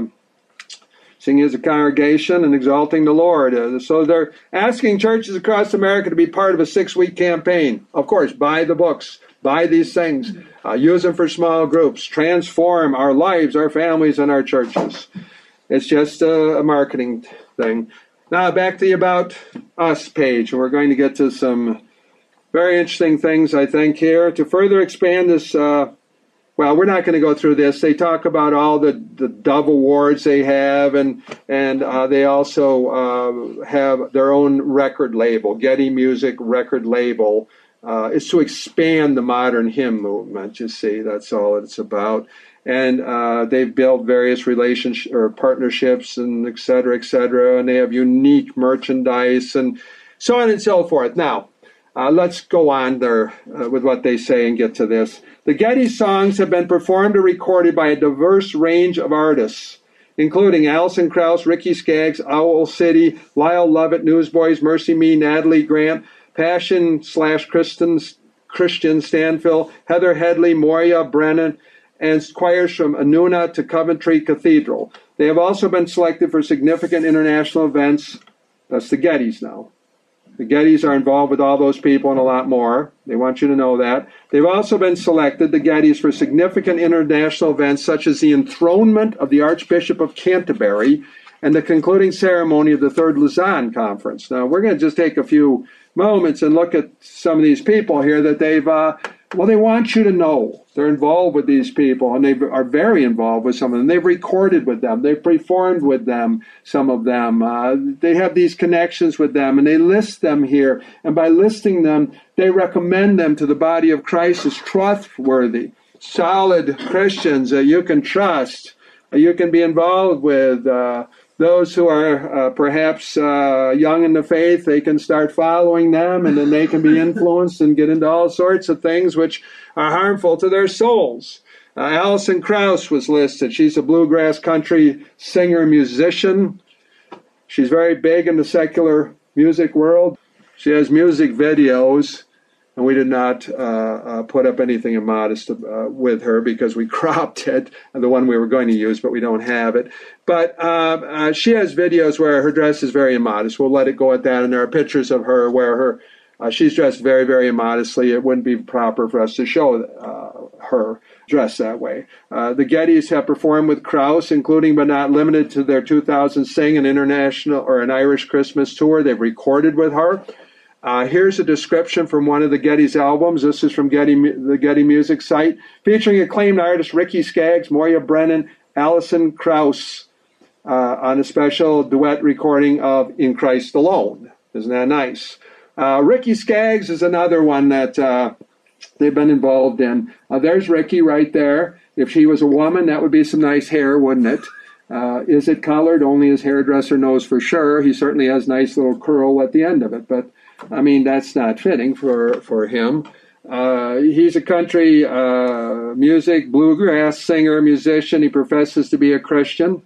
singing as a congregation and exalting the Lord. Uh, so they're asking churches across America to be part of a six-week campaign. Of course, buy the books, buy these things, uh, use them for small groups, transform our lives, our families, and our churches. It's just a, a marketing thing. Now back to the About Us page. We're going to get to some very interesting things, I think, here. To further expand this, uh, well, we're not going to go through this. They talk about all the, the Dove Awards they have, and and uh, they also uh, have their own record label, Getty Music record label. Uh, it's to expand the modern hymn movement, you see. That's all it's about. And uh, they've built various relationships or partnerships and et cetera, et cetera. And they have unique merchandise and so on and so forth. Now, uh, let's go on there uh, with what they say and get to this. The Getty songs have been performed or recorded by a diverse range of artists, including Alison Krauss, Ricky Skaggs, Owl City, Lyle Lovett, Newsboys, Mercy Me, Natalie Grant, Passion slash Christian, Christian Stanfill, Heather Headley, Moria Brennan, and choirs from Anuna to Coventry Cathedral. They have also been selected for significant international events. That's the Gettys now. The Gettys are involved with all those people and a lot more. They want you to know that. They've also been selected, the Gettys, for significant international events such as the enthronement of the Archbishop of Canterbury and the concluding ceremony of the Third Lausanne Conference. Now, we're going to just take a few moments and look at some of these people here that they've, uh, well, they want you to know. They're involved with these people, and they are very involved with some of them. They've recorded with them. They've performed with them, some of them. Uh, they have these connections with them, and they list them here. And by listing them, they recommend them to the body of Christ as trustworthy, solid Christians that you can trust, you can be involved with. Uh, Those who are uh, perhaps uh, young in the faith, they can start following them, and then they can be influenced and get into all sorts of things which are harmful to their souls. Uh, Alison Krauss was listed. She's a bluegrass country singer-musician. She's very big in the secular music world. She has music videos, and we did not uh, uh, put up anything immodest uh, with her because we cropped it, the one we were going to use, but we don't have it. But uh, uh, she has videos where her dress is very immodest. We'll let it go at that. And there are pictures of her where her uh, she's dressed very, very immodestly. It wouldn't be proper for us to show uh, her dressed that way. Uh, the Gettys have performed with Krauss, including but not limited to their two thousand Sing, an international or an Irish Christmas tour. They've recorded with her. Uh, here's a description from one of the Gettys albums. This is from Getty, the Getty Music site, featuring acclaimed artists Ricky Skaggs, Moria Brennan, Alison Krauss, uh, on a special duet recording of In Christ Alone. Isn't that nice? Uh, Ricky Skaggs is another one that uh, they've been involved in. Uh, there's Ricky right there. If she was a woman, that would be some nice hair, wouldn't it? Uh, is it colored? Only his hairdresser knows for sure. He certainly has nice little curl at the end of it, but I mean, that's not fitting for, for him. Uh, he's a country uh, music, bluegrass singer, musician. He professes to be a Christian.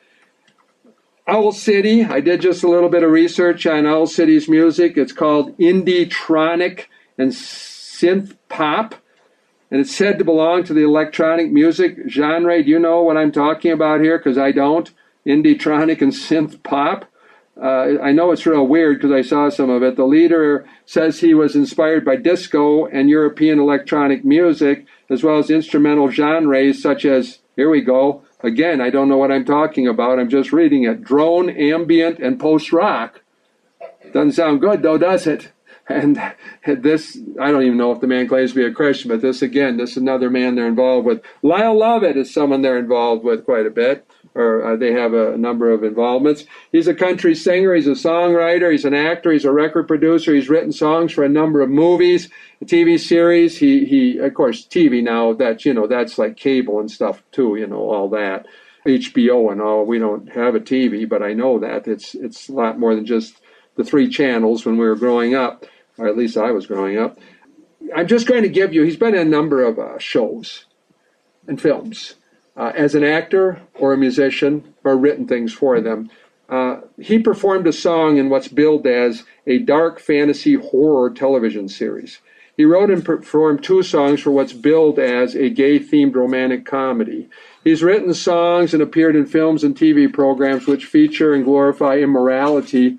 Owl City, I did just a little bit of research on Owl City's music. It's called indie-tronic and synth pop. and it's said to belong to the electronic music genre. Do you know what I'm talking about here? Because I don't. Indie-tronic and synth pop. Uh, I know it's real weird because I saw some of it. The leader says he was inspired by disco and European electronic music, as well as instrumental genres such as, here we go, again, I don't know what I'm talking about. I'm just reading it. Drone, ambient, and post-rock. Doesn't sound good, though, does it? And this, I don't even know if the man claims to be a Christian, but this, again, this is another man they're involved with. Lyle Lovett is someone they're involved with quite a bit, or uh, they have a, a number of involvements. He's a country singer, he's a songwriter, he's an actor, he's a record producer, he's written songs for a number of movies, a T V series. He, he of course, T V now, that's, you know, that's like cable and stuff too, you know, all that. H B O and all, we don't have a T V, but I know that. It's, it's a lot more than just the three channels when we were growing up, or at least I was growing up. I'm just going to give you, he's been in a number of uh, shows and films uh, as an actor or a musician, or written things for them. Uh, he performed a song in what's billed as a dark fantasy horror television series. He wrote and performed two songs for what's billed as a gay-themed romantic comedy. He's written songs and appeared in films and T V programs which feature and glorify immorality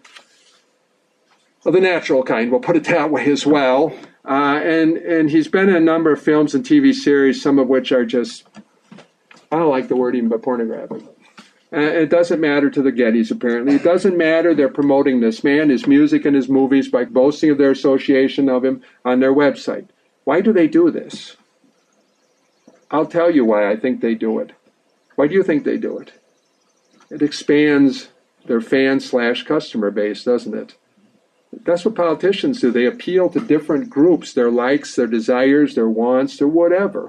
of the natural kind, we'll put it that way as well. Uh, and, and he's been in a number of films and T V series, some of which are just, I don't like the word even, but pornographic. Uh, it doesn't matter to the Gettys, apparently. It doesn't matter. They're promoting this man, his music, and his movies by boasting of their association of him on their website. Why do they do this? I'll tell you why I think they do it. Why do you think they do it? It expands their fan slash customer base, doesn't it? That's what politicians do. They appeal to different groups, their likes, their desires, their wants, their whatever.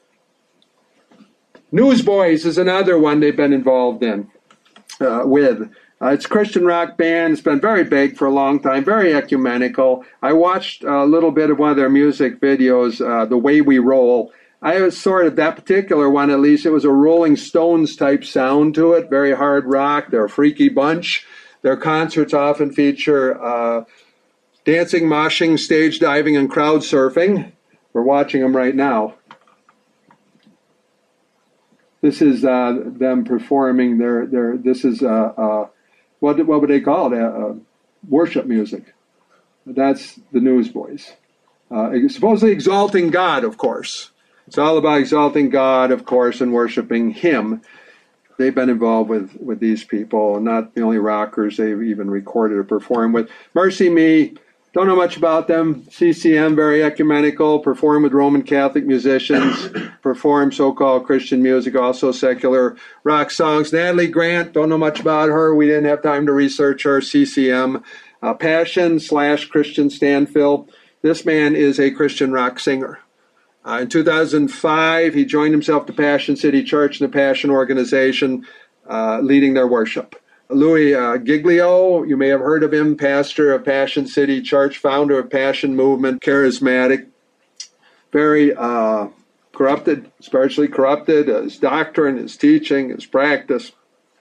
Newsboys is another one they've been involved in, uh, with. Uh, it's a Christian rock band. It's been very big for a long time, very ecumenical. I watched a little bit of one of their music videos, uh, The Way We Roll. I was sort of, that particular one at least, it was a Rolling Stones type sound to it, very hard rock. They're a freaky bunch. Their concerts often feature uh, dancing, moshing, stage diving, and crowd surfing. We're watching them right now. This is uh, them performing their, their this is, uh, uh, what, what would they call it? Uh, uh, worship music. That's the Newsboys. Uh, supposedly exalting God, of course. It's all about exalting God, of course, and worshiping Him. They've been involved with, with these people, not the only rockers they've even recorded or performed with. Mercy Me, don't know much about them. C C M, very ecumenical, perform with Roman Catholic musicians, perform so-called Christian music, also secular rock songs. Natalie Grant, don't know much about her. We didn't have time to research her. C C M, uh, Passion slash Christian Stanfill. This man is a Christian rock singer. Uh, in two thousand five, he joined himself to Passion City Church and the Passion Organization, uh, leading their worship. Louis uh, Giglio, you may have heard of him, pastor of Passion City Church, founder of Passion Movement, charismatic, very uh, corrupted, spiritually corrupted, uh, his doctrine, his teaching, his practice.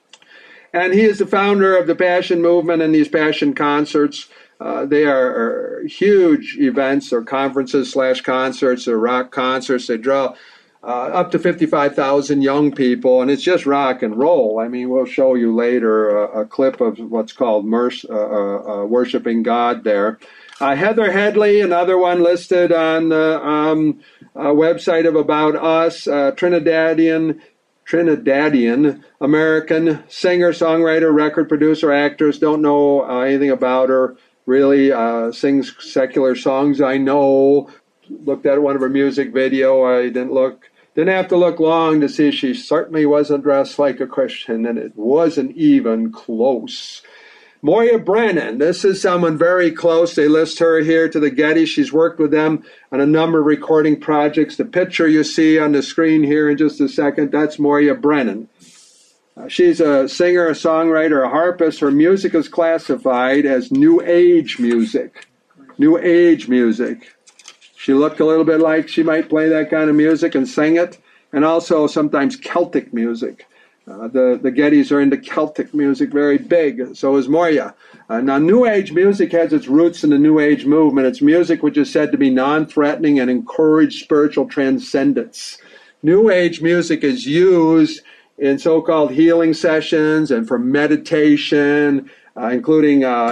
And he is the founder of the Passion Movement and these Passion concerts. Uh, they are, are huge events or conferences slash concerts or rock concerts. They draw uh, up to fifty-five thousand young people, and it's just rock and roll. I mean, we'll show you later a, a clip of what's called Merce, uh, uh, uh, Worshiping God there. Uh, Heather Headley, another one listed on the um, uh, website of About Us, uh, Trinidadian Trinidadian American singer, songwriter, record producer, actress. Don't know uh, anything about her. Really uh, sings secular songs. I know. Looked at one of her music video. I didn't look. Didn't have to look long to see she certainly wasn't dressed like a Christian, and it wasn't even close. Moya Brennan. This is someone very close. They list her here to the Getty. She's worked with them on a number of recording projects. The picture you see on the screen here in just a second, that's Moya Brennan. Uh, she's a singer, a songwriter, a harpist. Her music is classified as New Age music. New Age music. She looked a little bit like she might play that kind of music and sing it, and also sometimes Celtic music. Uh, the, the Gettys are into Celtic music very big. So is Moria. Uh, now, New Age music has its roots in the New Age movement. It's music which is said to be non-threatening and encourage spiritual transcendence. New Age music is used in so-called healing sessions and for meditation, uh, including uh,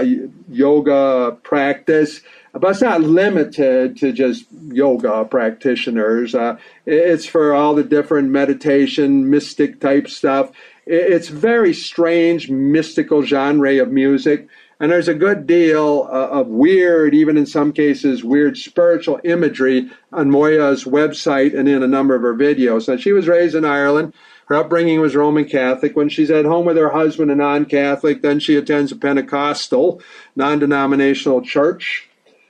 yoga practice. But it's not limited to just yoga practitioners. Uh, it's for all the different meditation, mystic type stuff. It's very strange, mystical genre of music. And there's a good deal uh, of weird, even in some cases, weird spiritual imagery on Moya's website and in a number of her videos. Now, she was raised in Ireland. Her upbringing was Roman Catholic. When she's at home with her husband, a non-Catholic, then she attends a Pentecostal, non-denominational church.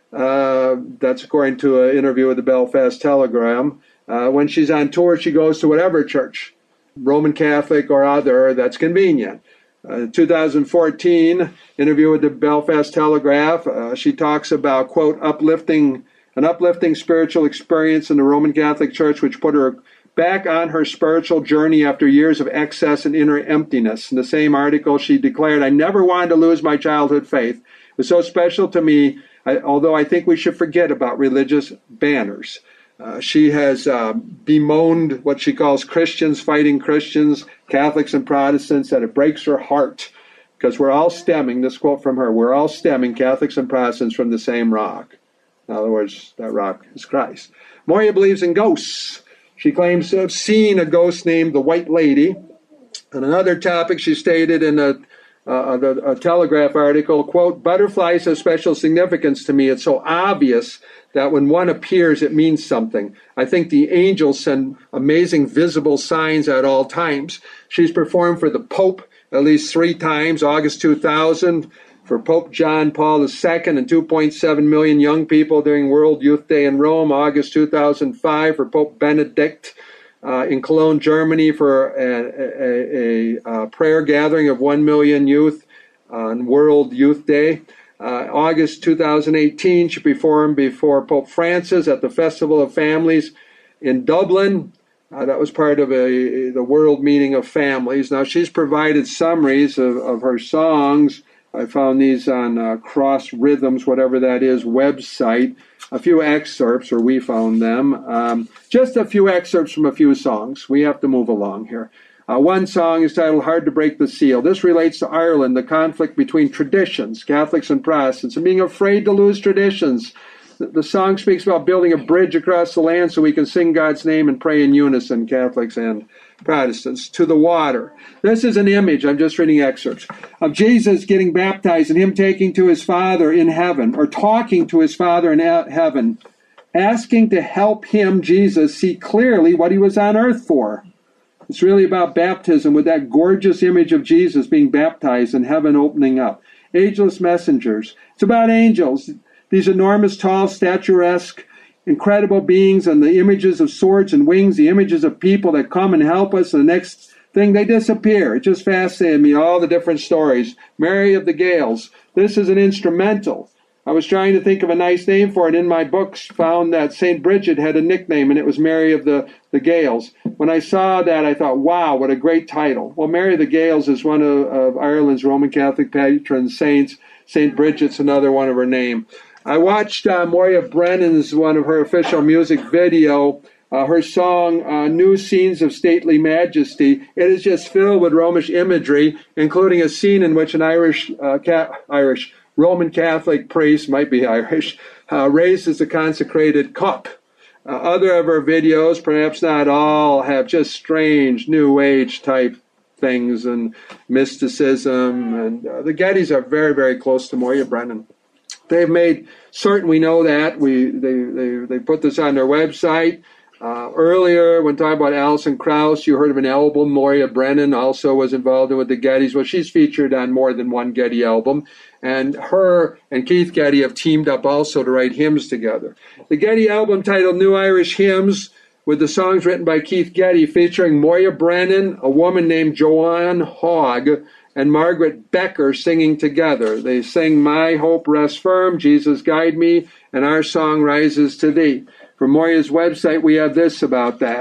Uh, that's according to an interview with the Belfast Telegram. Uh, when she's on tour, she goes to whatever church, Roman Catholic or other, that's convenient. Uh, two thousand fourteen interview with the Belfast Telegraph, uh, she talks about, quote, uplifting an uplifting spiritual experience in the Roman Catholic Church, which put her back on her spiritual journey after years of excess and inner emptiness. In the same article, she declared, I never wanted to lose my childhood faith. It was so special to me, I, although I think we should forget about religious banners. Uh, she has uh, bemoaned what she calls Christians fighting Christians, Catholics and Protestants, that it breaks her heart because we're all stemming, this quote from her, we're all stemming, Catholics and Protestants, from the same rock. In other words, that rock is Christ. Moria believes in ghosts. She claims to have seen a ghost named the White Lady. And another topic she stated in a Uh, the, a Telegraph article, quote, butterflies have special significance to me. It's so obvious that when one appears, it means something. I think the angels send amazing visible signs at all times. She's performed for the Pope at least three times, August two thousand, for Pope John Paul the Second and two point seven million young people during World Youth Day in Rome, August two thousand five, for Pope Benedict, Uh, in Cologne, Germany, for a, a, a, a prayer gathering of one million youth on World Youth Day. Uh, August two thousand eighteen, she performed before Pope Francis at the Festival of Families in Dublin. Uh, that was part of a, the World Meeting of Families. Now, she's provided summaries of, of her songs. I found these on uh, Cross Rhythms, whatever that is, website. A few excerpts, or we found them. Um, just a few excerpts from a few songs. We have to move along here. Uh, one song is titled Hard to Break the Seal. This relates to Ireland, the conflict between traditions, Catholics and Protestants, and being afraid to lose traditions. The, the song speaks about building a bridge across the land so we can sing God's name and pray in unison, Catholics and Protestants, to the water. This is an image, I'm just reading excerpts, of Jesus getting baptized and him taking to his Father in heaven, or talking to his Father in heaven, asking to help him, Jesus, see clearly what he was on earth for. It's really about baptism with that gorgeous image of Jesus being baptized and heaven opening up. Ageless messengers. It's about angels, these enormous, tall, statuesque, incredible beings, and the images of swords and wings, the images of people that come and help us, and the next thing, they disappear. It just fascinated me, all the different stories. Mary of the Gales. This is an instrumental. I was trying to think of a nice name for it. In my books, found that Saint Bridget had a nickname, and it was Mary of the, the Gales. When I saw that, I thought, wow, what a great title. Well, Mary of the Gales is one of, of Ireland's Roman Catholic patron saints. Saint Bridget's another one of her name. I watched uh, Moria Brennan's, one of her official music video, uh, her song, uh, New Scenes of Stately Majesty. It is just filled with Romish imagery, including a scene in which an Irish, uh, ca- Irish Roman Catholic priest, might be Irish, uh, raises a consecrated cup. Uh, other of her videos, perhaps not all, have just strange New Age type things and mysticism. And uh, the Gettys are very, very close to Moria Brennan. They've made certain we know that. We they they, they put this on their website. Uh, earlier, when talking about Alison Krauss, you heard of an album. Moria Brennan also was involved with the Gettys. Well, she's featured on more than one Getty album. And her and Keith Getty have teamed up also to write hymns together. The Getty album titled New Irish Hymns, with the songs written by Keith Getty, featuring Moria Brennan, a woman named Joanne Hogg, and Margaret Becker singing together. They sing My Hope Rests Firm, Jesus Guide Me, and Our Song Rises to Thee. From Moria's website, we have this about that.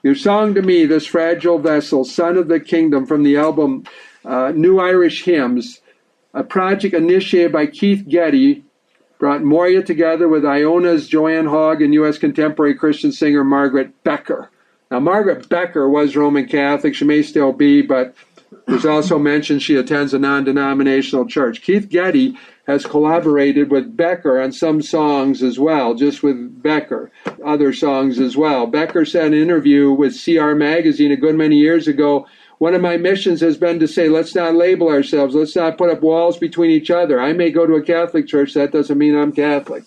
You song to me, this fragile vessel, son of the kingdom, from the album uh, New Irish Hymns, a project initiated by Keith Getty, brought Moria together with Iona's Joanne Hogg and U S contemporary Christian singer Margaret Becker. Now, Margaret Becker was Roman Catholic. She may still be, but there's also mentioned she attends a non-denominational church. Keith Getty has collaborated with Becker on some songs as well, just with Becker, other songs as well. Becker said in an interview with C R Magazine a good many years ago, one of my missions has been to say, let's not label ourselves. Let's not put up walls between each other. I may go to a Catholic church. That doesn't mean I'm Catholic.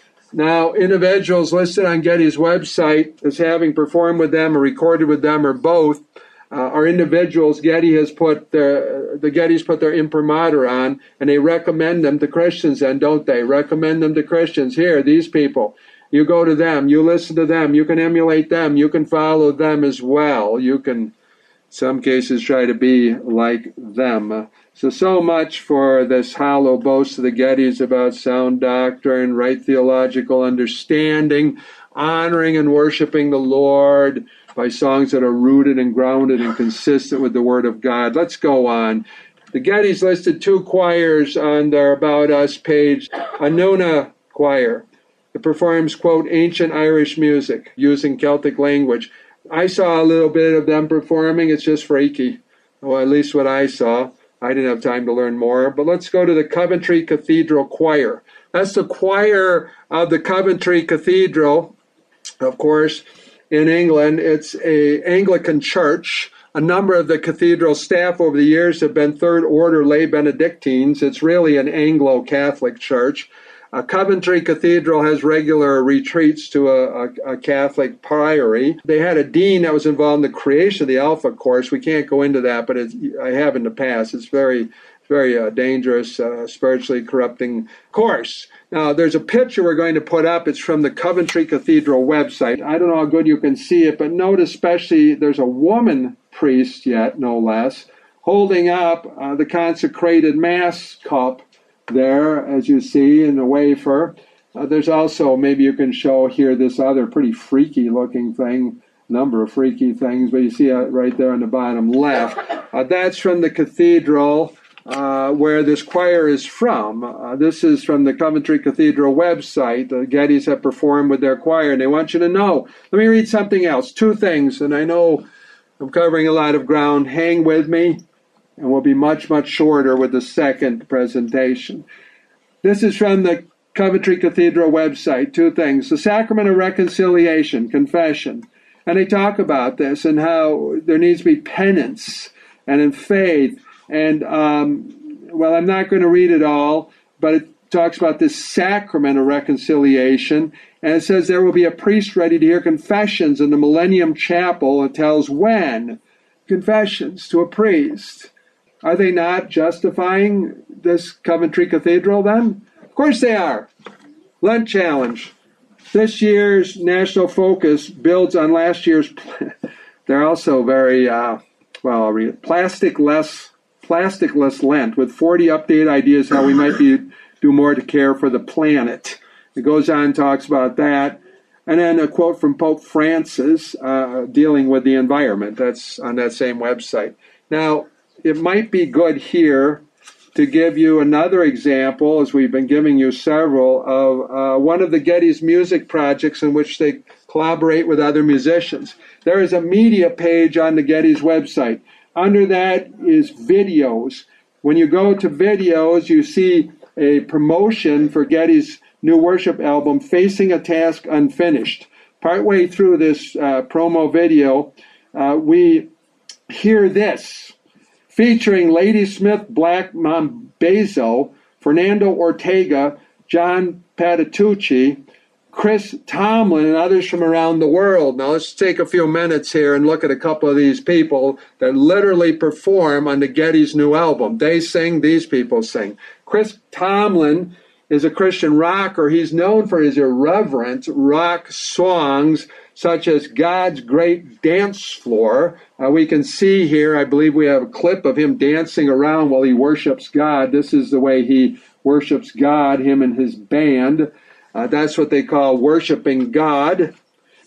Now, individuals listed on Getty's website as having performed with them or recorded with them or both uh, are individuals Getty has put their, the Gettys put their imprimatur on, and they recommend them to Christians then, don't they? Recommend them to Christians. Here, these people. You go to them. You listen to them. You can emulate them. You can follow them as well. You can, some cases, try to be like them. So, so much for this hollow boast of the Gettys about sound doctrine, right theological understanding, honoring and worshiping the Lord by songs that are rooted and grounded and consistent with the Word of God. Let's go on. The Gettys listed two choirs on their About Us page. Anuna Choir. It performs, quote, ancient Irish music using Celtic language. I saw a little bit of them performing. It's just freaky. Well, at least what I saw. I didn't have time to learn more. But let's go to the Coventry Cathedral Choir. That's the choir of the Coventry Cathedral, of course, in England. It's an Anglican church. A number of the cathedral staff over the years have been Third Order lay Benedictines. It's really an Anglo-Catholic church. Uh, Coventry Cathedral has regular retreats to a, a, a Catholic priory. They had a dean that was involved in the creation of the Alpha Course. We can't go into that, but it's, I have in the past. It's very, very uh, dangerous, uh, spiritually corrupting course. Now, there's a picture we're going to put up. It's from the Coventry Cathedral website. I don't know how good you can see it, but note especially there's a woman priest yet, no less, holding up uh, the consecrated Mass cup there, as you see, in the wafer. Uh, there's also, maybe you can show here this other pretty freaky looking thing, number of freaky things, but you see it right there on the bottom left. Uh, that's from the cathedral uh, where this choir is from. Uh, this is from the Coventry Cathedral website. The Gettys have performed with their choir, and they want you to know. Let me read something else. Two things, and I know I'm covering a lot of ground. Hang with me. And will be much, much shorter with the second presentation. This is from the Coventry Cathedral website. Two things. The Sacrament of Reconciliation, confession. And they talk about this and how there needs to be penance and in faith. And, um, well, I'm not going to read it all, but it talks about this sacrament of reconciliation. And it says there will be a priest ready to hear confessions in the Millennium Chapel. It tells when. Confessions to a priest. Are they not justifying this Coventry Cathedral then? Of course they are. Lent Challenge. This year's national focus builds on last year's. They're also very, uh, well, I'll read it. Plastic-less, plastic-less Lent with forty updated ideas how we might be do more to care for the planet. It goes on and talks about that. And then a quote from Pope Francis uh, dealing with the environment. That's on that same website. Now, it might be good here to give you another example, as we've been giving you several, of uh, one of the Gettys music projects in which they collaborate with other musicians. There is a media page on the Gettys website. Under that is videos. When you go to videos, you see a promotion for Gettys new worship album, Facing a Task Unfinished. Partway through this uh, promo video, uh, we hear this, featuring Ladysmith Black Mambazo, Fernando Ortega, John Patitucci, Chris Tomlin, and others from around the world. Now let's take a few minutes here and look at a couple of these people that literally perform on the Gettys' new album. They sing, these people sing. Chris Tomlin is a Christian rocker. He's known for his irreverent rock songs, such as God's Great Dance Floor. Uh, we can see here, I believe we have a clip of him dancing around while he worships God. This is the way he worships God, him and his band. Uh, that's what they call worshiping God.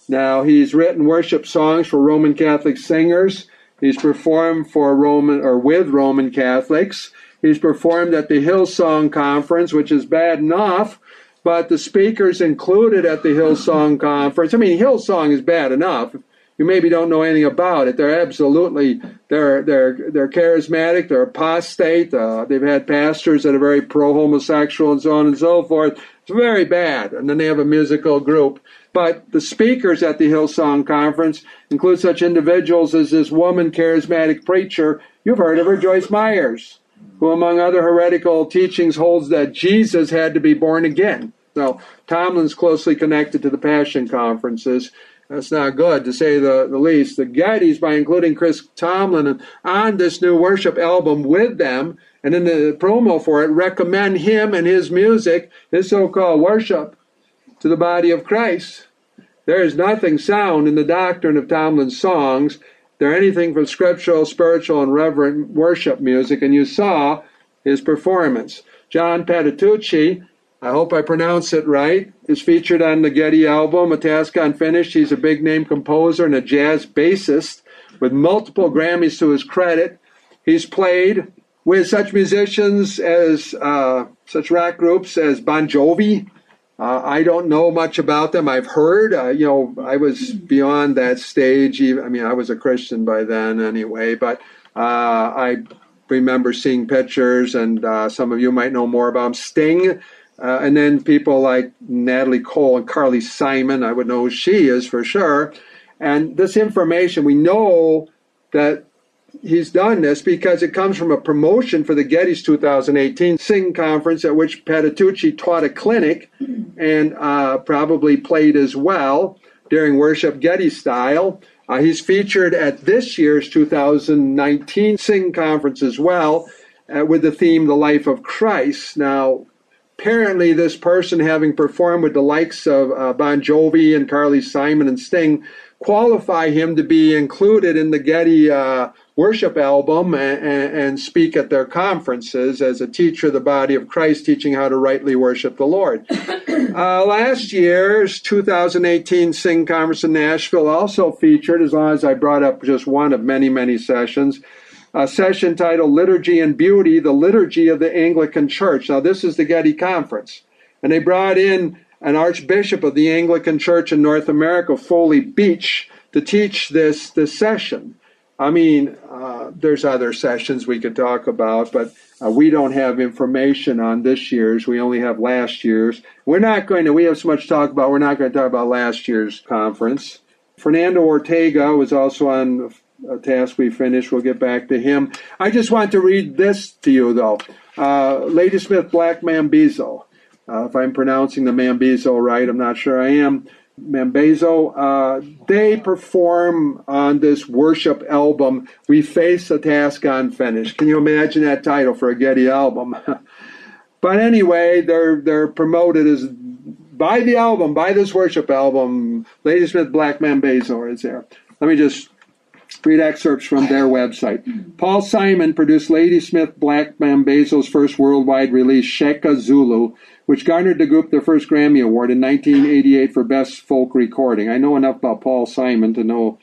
Now, he's written worship songs for Roman Catholic singers. He's performed for Roman or with Roman Catholics. He's performed at the Hillsong Conference, which is bad enough, but the speakers included at the Hillsong Conference, I mean, Hillsong is bad enough. You maybe don't know anything about it. They're absolutely, they're they're they're charismatic, they're apostate, uh, they've had pastors that are very pro-homosexual and so on and so forth. It's very bad. And then they have a musical group. But the speakers at the Hillsong Conference include such individuals as this woman charismatic preacher. You've heard of her, Joyce Myers, who among other heretical teachings holds that Jesus had to be born again. So Tomlin's closely connected to the Passion Conferences. That's not good, to say the, the least. The Gettys, by including Chris Tomlin on this new worship album with them, and in the promo for it, recommend him and his music, his so-called worship, to the body of Christ. There is nothing sound in the doctrine of Tomlin's songs. They're anything from scriptural, spiritual, and reverent worship music, and you saw his performance. John Patitucci, I hope I pronounce it right, is featured on the Getty album, A Task Unfinished. He's a big-name composer and a jazz bassist with multiple Grammys to his credit. He's played with such musicians as, uh, such rock groups as Bon Jovi. Uh, I don't know much about them. I've heard, uh, you know, I was beyond that stage. I mean, I was a Christian by then anyway, but uh, I remember seeing pictures, and uh, some of you might know more about them. Sting. Uh, and then people like Natalie Cole and Carly Simon, I would know who she is for sure. And this information, we know that he's done this because it comes from a promotion for the Gettys two thousand eighteen Sing Conference, at which Patitucci taught a clinic and uh, probably played as well during worship Getty style. Uh, he's featured at this year's two thousand nineteen Sing Conference as well, uh, with the theme, The Life of Christ. Now, apparently, this person, having performed with the likes of uh, Bon Jovi and Carly Simon and Sting, qualify him to be included in the Getty uh, worship album and, and, and speak at their conferences as a teacher of the body of Christ, teaching how to rightly worship the Lord. Uh, last year's two thousand eighteen Sing Conference in Nashville also featured, as long as I brought up just one of many, many sessions, a session titled Liturgy and Beauty, the Liturgy of the Anglican Church. Now, this is the Getty Conference. And they brought in an Archbishop of the Anglican Church in North America, Foley Beach, to teach this, this session. I mean, uh, there's other sessions we could talk about, but uh, we don't have information on this year's. We only have last year's. We're not going to, we have so much to talk about, we're not going to talk about last year's conference. Fernando Ortega was also on a task we finished. We'll get back to him. I just want to read this to you, though. Uh, Ladysmith Black Mambizo. Uh, if I'm pronouncing the Mambizo right, I'm not sure I am. Mambizo, uh, they perform on this worship album, We Face a Task Unfinished. Can you imagine that title for a Getty album? But anyway, they're they're promoted as, by the album, by this worship album, Ladysmith Black Mambizo is there. Let me just read excerpts from their website. Paul Simon produced Ladysmith Black Mambizo's first worldwide release, Sheka Zulu, which garnered the group their first Grammy Award in nineteen eighty-eight for Best Folk Recording. I know enough about Paul Simon to know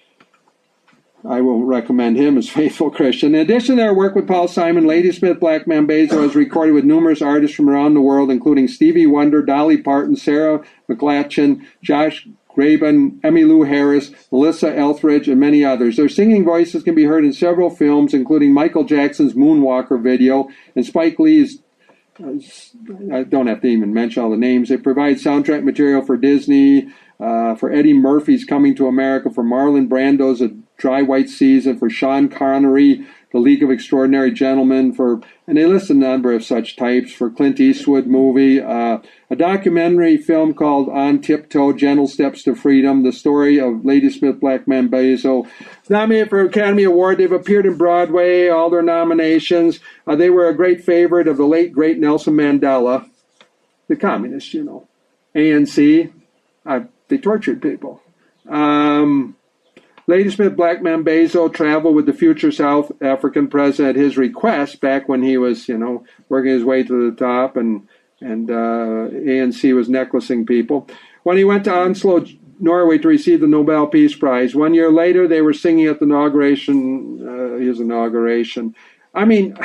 I will recommend him as faithful Christian. In addition to their work with Paul Simon, Ladysmith Black Mambizo has recorded with numerous artists from around the world, including Stevie Wonder, Dolly Parton, Sarah McLachlan, Josh Graben, Emmylou Harris, Melissa Etheridge, and many others. Their singing voices can be heard in several films, including Michael Jackson's Moonwalker video and Spike Lee's, uh, I don't have to even mention all the names. They provide soundtrack material for Disney, uh, for Eddie Murphy's Coming to America, for Marlon Brando's A Dry White Season, for Sean Connery, The League of Extraordinary Gentlemen, for, and they list a number of such types, for Clint Eastwood movie, uh, a documentary film called On Tiptoe, Gentle Steps to Freedom, the story of Ladysmith Black Mambizo. Nominated for Academy Award, they've appeared in Broadway, all their nominations. Uh, they were a great favorite of the late, great Nelson Mandela, the communist, you know. A N C, uh, they tortured people. Um... Ladysmith Black Mambizo traveled with the future South African president at his request back when he was, you know, working his way to the top, and and uh, A N C was necklacing people. When he went to Oslo, Norway to receive the Nobel Peace Prize. One year later, they were singing at the inauguration, uh, his inauguration. I mean,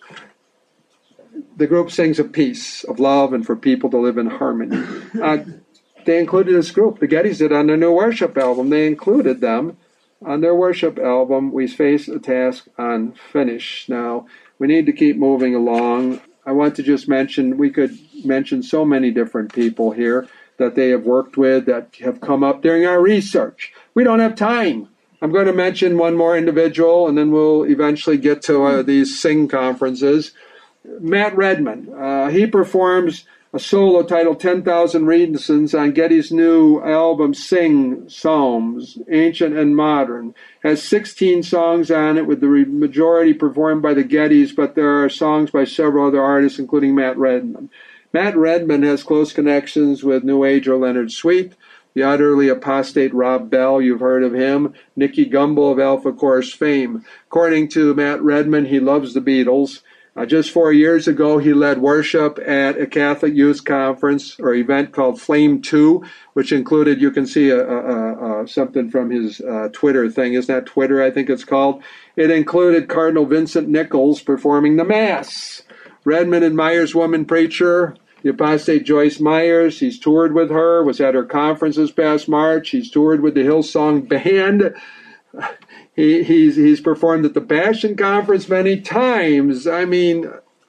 the group sings of peace, of love, and for people to live in harmony. Uh, they included this group. The Gettys did on their new worship album. They included them on their worship album. We face a task unfinished. Now, we need to keep moving along. I want to just mention, we could mention so many different people here that they have worked with, that have come up during our research. We don't have time. I'm going to mention one more individual, and then we'll eventually get to uh, these sing conferences. Matt Redman. Uh, he performs a solo titled ten thousand Reasons on Getty's new album, Sing Psalms, Ancient and Modern. Has sixteen songs on it, with the majority performed by the Gettys, but there are songs by several other artists, including Matt Redman. Matt Redman has close connections with New Ager Leonard Sweet, the utterly apostate Rob Bell, you've heard of him, Nicky Gumbel of Alpha Course fame. According to Matt Redman, he loves the Beatles. Uh, just four years ago, he led worship at a Catholic youth conference or event called Flame two, which included, you can see a, a, a, something from his uh, Twitter thing. Isn't that Twitter, I think it's called? It included Cardinal Vincent Nichols performing the Mass. Redman admires woman preacher, the apostate Joyce Myers. He's toured with her, was at her conference this past March. He's toured with the Hillsong Band. He, he's he's performed at the Passion Conference many times. I mean,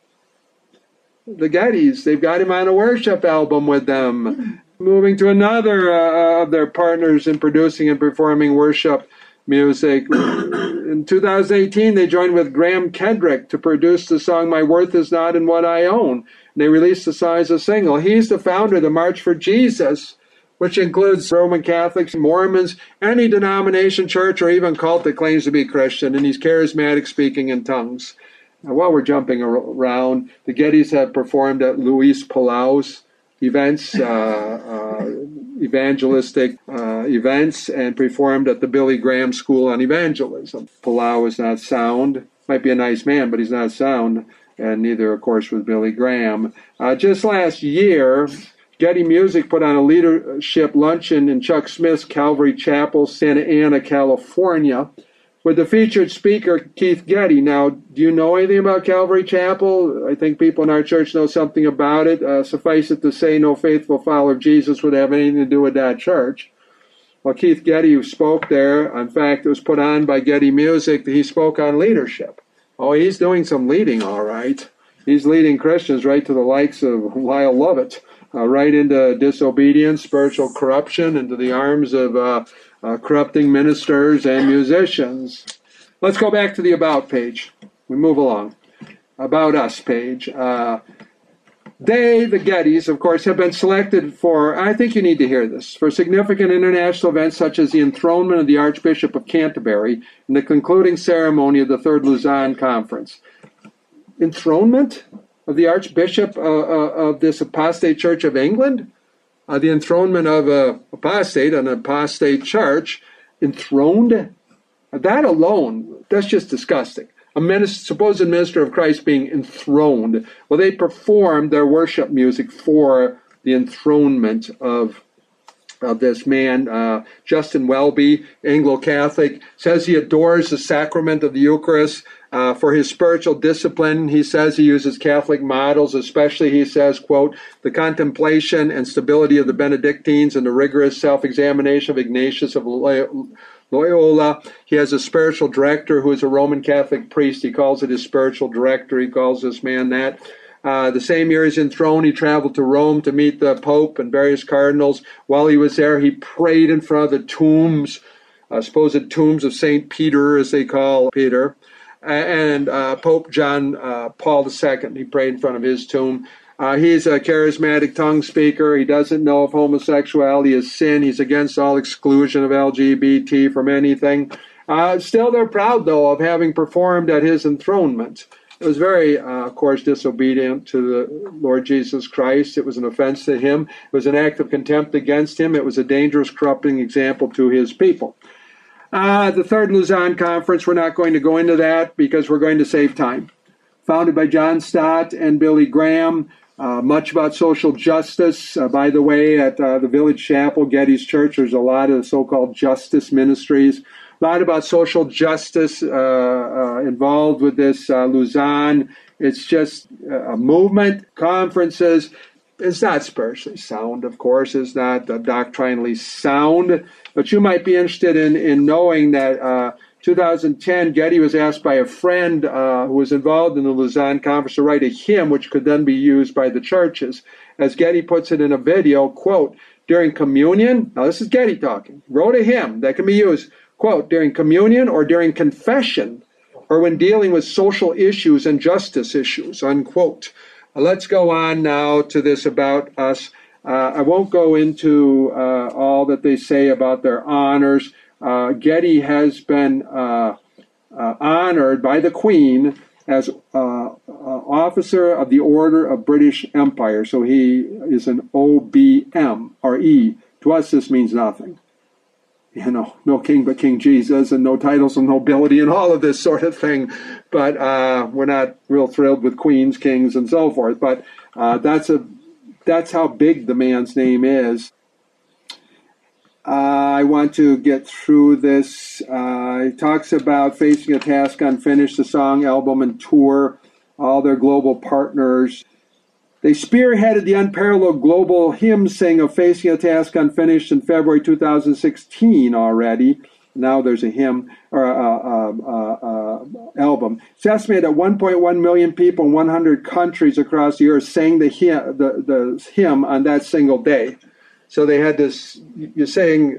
the Gettys, they've got him on a worship album with them. Moving to another uh, of their partners in producing and performing worship music. In two thousand eighteen, they joined with Graham Kendrick to produce the song My Worth Is Not in What I Own. They released the song as a single. He's the founder of the March for Jesus, which includes Roman Catholics, Mormons, any denomination, church, or even cult that claims to be Christian, and he's charismatic, speaking in tongues. Now, while we're jumping around, the Gettys have performed at Luis Palau's events, uh, uh, evangelistic uh, events, and performed at the Billy Graham School on Evangelism. Palau is not sound. Might be a nice man, but he's not sound, and neither, of course, was Billy Graham. Uh, just last year, Getty Music put on a leadership luncheon in Chuck Smith's Calvary Chapel, Santa Ana, California, with the featured speaker, Keith Getty. Now, do you know anything about Calvary Chapel? I think people in our church know something about it. Uh, suffice it to say, no faithful follower of Jesus would have anything to do with that church. Well, Keith Getty, who spoke there, in fact, it was put on by Getty Music, he spoke on leadership. Oh, he's doing some leading, all right. He's leading Christians right to the likes of Lyle Lovett. Uh, right into disobedience, spiritual corruption, into the arms of uh, uh, corrupting ministers and musicians. Let's go back to the About page. We move along. About Us page. Uh, they, the Gettys, of course, have been selected for, I think you need to hear this, for significant international events such as the enthronement of the Archbishop of Canterbury and the concluding ceremony of the Third Lausanne Conference. Enthronement of the Archbishop uh, uh, of this apostate Church of England, uh, the enthronement of an apostate, an apostate church, enthroned, that alone, that's just disgusting. A minister, supposed minister of Christ being enthroned. Well, they performed their worship music for the enthronement of of this man, uh, Justin Welby, Anglo-Catholic, says he adores the sacrament of the Eucharist. Uh, for his spiritual discipline, he says he uses Catholic models, especially, he says, quote, the contemplation and stability of the Benedictines and the rigorous self-examination of Ignatius of Loyola. He has a spiritual director who is a Roman Catholic priest. He calls it his spiritual director. He calls this man that. Uh, the same year he's enthroned, he traveled to Rome to meet the Pope and various cardinals. While he was there, he prayed in front of the tombs, uh, supposed tombs of Saint Peter, as they call Peter, and uh, Pope John uh, Paul the Second. He prayed in front of his tomb. Uh, he's a charismatic tongue speaker. He doesn't know if homosexuality is sin. He's against all exclusion of L G B T from anything. Uh, still, they're proud, though, of having performed at his enthronement. It was very, uh, of course, disobedient to the Lord Jesus Christ. It was an offense to him. It was an act of contempt against him. It was a dangerous, corrupting example to his people. Uh, the Third Lausanne Conference, we're not going to go into that because we're going to save time. Founded by John Stott and Billy Graham, Uh, much about social justice. Uh, by the way, at uh, the Village Chapel, Getty's Church, there's a lot of so-called justice ministries. A lot about social justice uh, uh, involved with this uh, Lausanne. It's just a movement, conferences. It's not spiritually sound, of course. It's not uh, doctrinally sound. But you might be interested in, in knowing that uh, two thousand ten, Getty was asked by a friend uh, who was involved in the Lausanne Conference to write a hymn which could then be used by the churches. As Getty puts it in a video, quote, during communion, now this is Getty talking, wrote a hymn that can be used, quote, during communion or during confession or when dealing with social issues and justice issues, unquote. Uh, let's go on now to this about us. Uh, I won't go into uh, all that they say about their honors. Uh, Getty has been uh, uh, honored by the Queen as uh, uh, Officer of the Order of British Empire. So he is an O B M, or E. To us, this means nothing. You know, no king but King Jesus, and no titles of nobility and all of this sort of thing. But uh, we're not real thrilled with queens, kings, and so forth. But uh, that's a that's how big the man's name is. Uh, I want to get through this. Uh, he talks about facing a task unfinished, the song, album, and tour, all their global partners. They spearheaded the unparalleled global hymn sing of Facing a Task Unfinished in February two thousand sixteen already. Now there's a hymn or a, a, a, a album. It's estimated that one point one million people in one hundred countries across the earth sang the hymn, the, the hymn on that single day. So they had this, you're saying,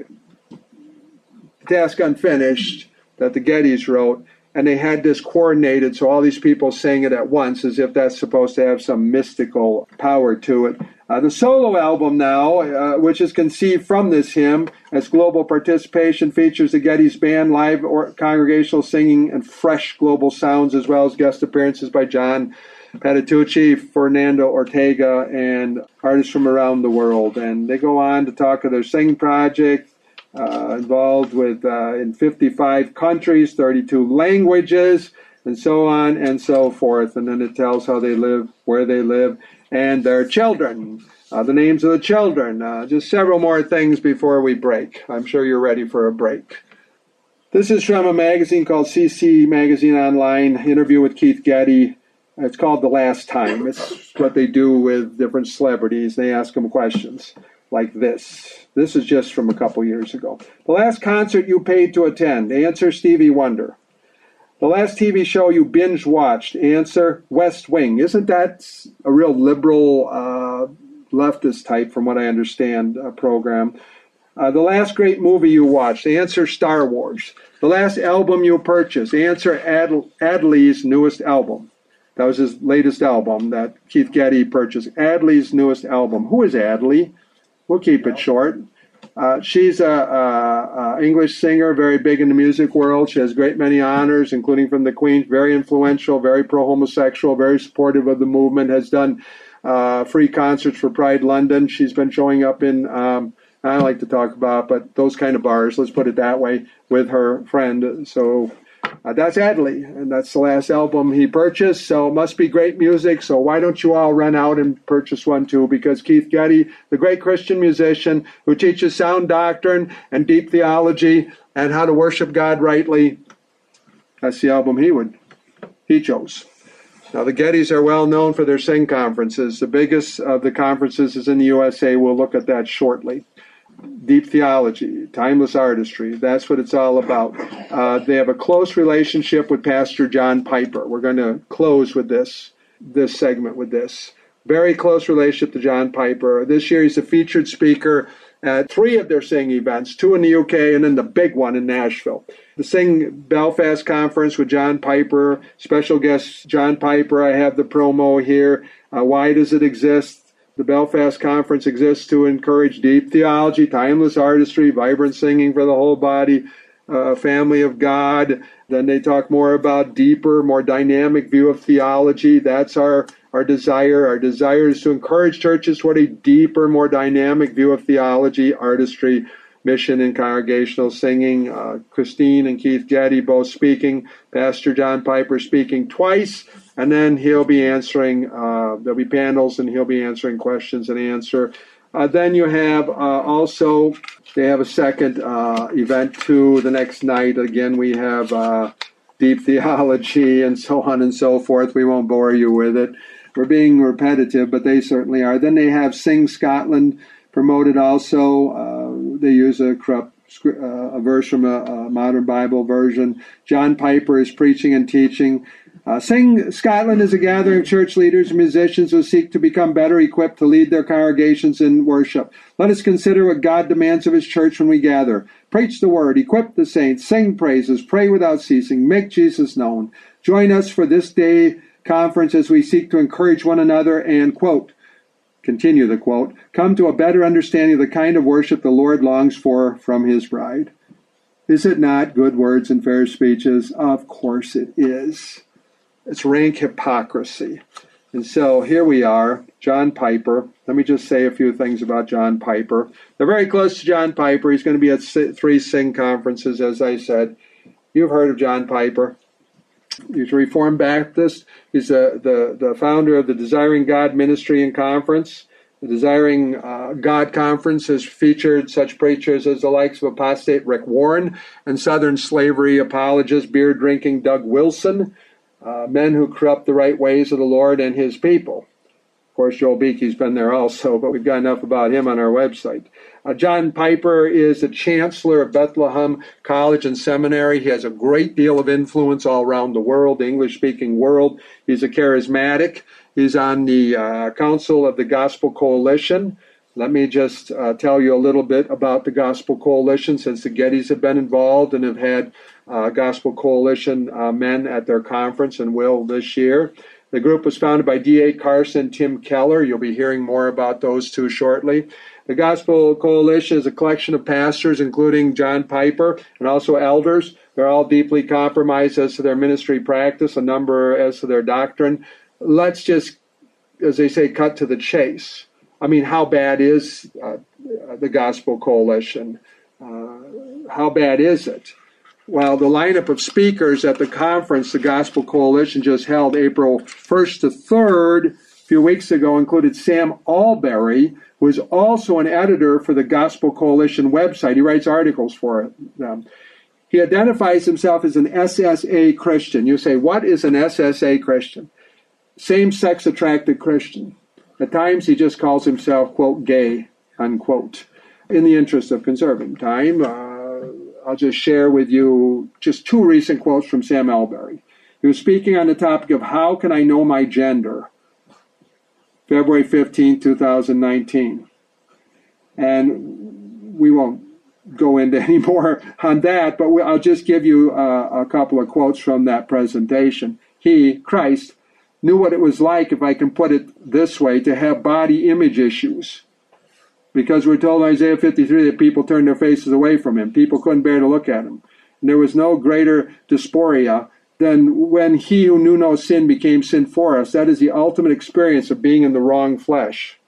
Task Unfinished that the Gettys wrote, and they had this coordinated, so all these people sang it at once as if that's supposed to have some mystical power to it. Uh, the solo album now, uh, which is conceived from this hymn as global participation, features the Gettys Band, live or congregational singing, and fresh global sounds, as well as guest appearances by John Patitucci, Fernando Ortega, and artists from around the world. And they go on to talk of their Sing project, uh, involved with uh, in fifty-five countries, thirty-two languages, and so on and so forth. And then it tells how they live, where they live, and their children, uh, the names of the children. Uh, just several more things before we break. I'm sure you're ready for a break. This is from a magazine called C C Magazine Online, interview with Keith Getty. It's called The Last Time. It's what they do with different celebrities. They ask them questions like this. This is just from a couple years ago. The last concert you paid to attend. Answer, Stevie Wonder. The last T V show you binge-watched. Answer, West Wing. Isn't that a real liberal, uh, leftist type, from what I understand, uh, program? Uh, the last great movie you watched. Answer, Star Wars. The last album you purchased. Answer, Ad- Adley's newest album. That was his latest album that Keith Getty purchased. Adley's newest album. Who is Adley? We'll keep it short. Uh, she's a, a, a English singer, very big in the music world. She has a great many honors, including from the Queen. Very influential, very pro-homosexual, very supportive of the movement. Has done uh, free concerts for Pride London. She's been showing up in, um, I don't like to talk about, but those kind of bars, let's put it that way, with her friend. So uh, that's Adley, and that's the last album he purchased. So it must be great music. So why don't you all run out and purchase one too? Because Keith Getty, the great Christian musician who teaches sound doctrine and deep theology and how to worship God rightly, that's the album he would he chose. Now the Gettys are well known for their sing conferences. The biggest of the conferences is in the U S A. We'll look at that shortly. Deep theology, timeless artistry, that's what it's all about. Uh, they have a close relationship with Pastor John Piper. We're going to close with this, this segment with this. Very close relationship to John Piper. This year he's a featured speaker at three of their Sing events, two in the U K and then the big one in Nashville. The Sing Belfast Conference with John Piper, special guest John Piper. I have the promo here. Uh, why does it exist? The Belfast Conference exists to encourage deep theology, timeless artistry, vibrant singing for the whole body, uh, family of God. Then they talk more about deeper, more dynamic view of theology. That's our, our desire. Our desire is to encourage churches toward a deeper, more dynamic view of theology, artistry, mission, and congregational singing. Uh, Christine and Keith Getty both speaking. Pastor John Piper speaking twice. And then he'll be answering, uh, there'll be panels, and he'll be answering questions and answer. Uh, then you have uh, also, they have a second uh, event too the next night. Again, we have uh, deep theology and so on and so forth. We won't bore you with it. We're being repetitive, but they certainly are. Then they have Sing Scotland promoted also. Uh, they use a corrupt uh, a verse from a, a modern Bible version. John Piper is preaching and teaching. Uh, Sing Scotland is a gathering of church leaders and musicians who seek to become better equipped to lead their congregations in worship. Let us consider what God demands of His church when we gather. Preach the word, equip the saints, sing praises, pray without ceasing, make Jesus known. Join us for this day conference as we seek to encourage one another and, quote, continue the quote, come to a better understanding of the kind of worship the Lord longs for from His bride. Is it not good words and fair speeches? Of course it is. It's rank hypocrisy. And so here we are, John Piper. Let me just say a few things about John Piper. They're very close to John Piper. He's going to be at three Sing conferences, as I said. You've heard of John Piper. He's a Reformed Baptist. He's a, the, the founder of the Desiring God Ministry and Conference. The Desiring uh, God Conference has featured such preachers as the likes of apostate Rick Warren and Southern slavery apologist, beer-drinking Doug Wilson. Uh, men who corrupt the right ways of the Lord and His people. Of course, Joel Beakey's been there also, but we've got enough about him on our website. Uh, John Piper is the chancellor of Bethlehem College and Seminary. He has a great deal of influence all around the world, the English-speaking world. He's a charismatic. He's on the uh, Council of the Gospel Coalition. Let me just uh, tell you a little bit about the Gospel Coalition, since the Gettys have been involved and have had uh, Gospel Coalition uh, men at their conference and will this year. The group was founded by D A Carson and Tim Keller. You'll be hearing more about those two shortly. The Gospel Coalition is a collection of pastors, including John Piper, and also elders. They're all deeply compromised as to their ministry practice, a number as to their doctrine. Let's just, as they say, cut to the chase. I mean, how bad is uh, the Gospel Coalition? Uh, how bad is it? Well, the lineup of speakers at the conference the Gospel Coalition just held April first to third a few weeks ago included Sam Allberry, who is also an editor for the Gospel Coalition website. He writes articles for them. He identifies himself as an S S A Christian. You say, what is an S S A Christian? Same-sex attracted Christian. At times, he just calls himself, quote, gay, unquote. In the interest of conserving time, uh, I'll just share with you just two recent quotes from Sam Allberry. He was speaking on the topic of how can I know my gender, February fifteenth, twenty nineteen. And we won't go into any more on that, but I'll just give you a, a couple of quotes from that presentation. He, Christ, knew what it was like, if I can put it this way, to have body image issues. Because we're told in Isaiah fifty-three that people turned their faces away from him. People couldn't bear to look at him. And there was no greater dysphoria than when he who knew no sin became sin for us. That is the ultimate experience of being in the wrong flesh.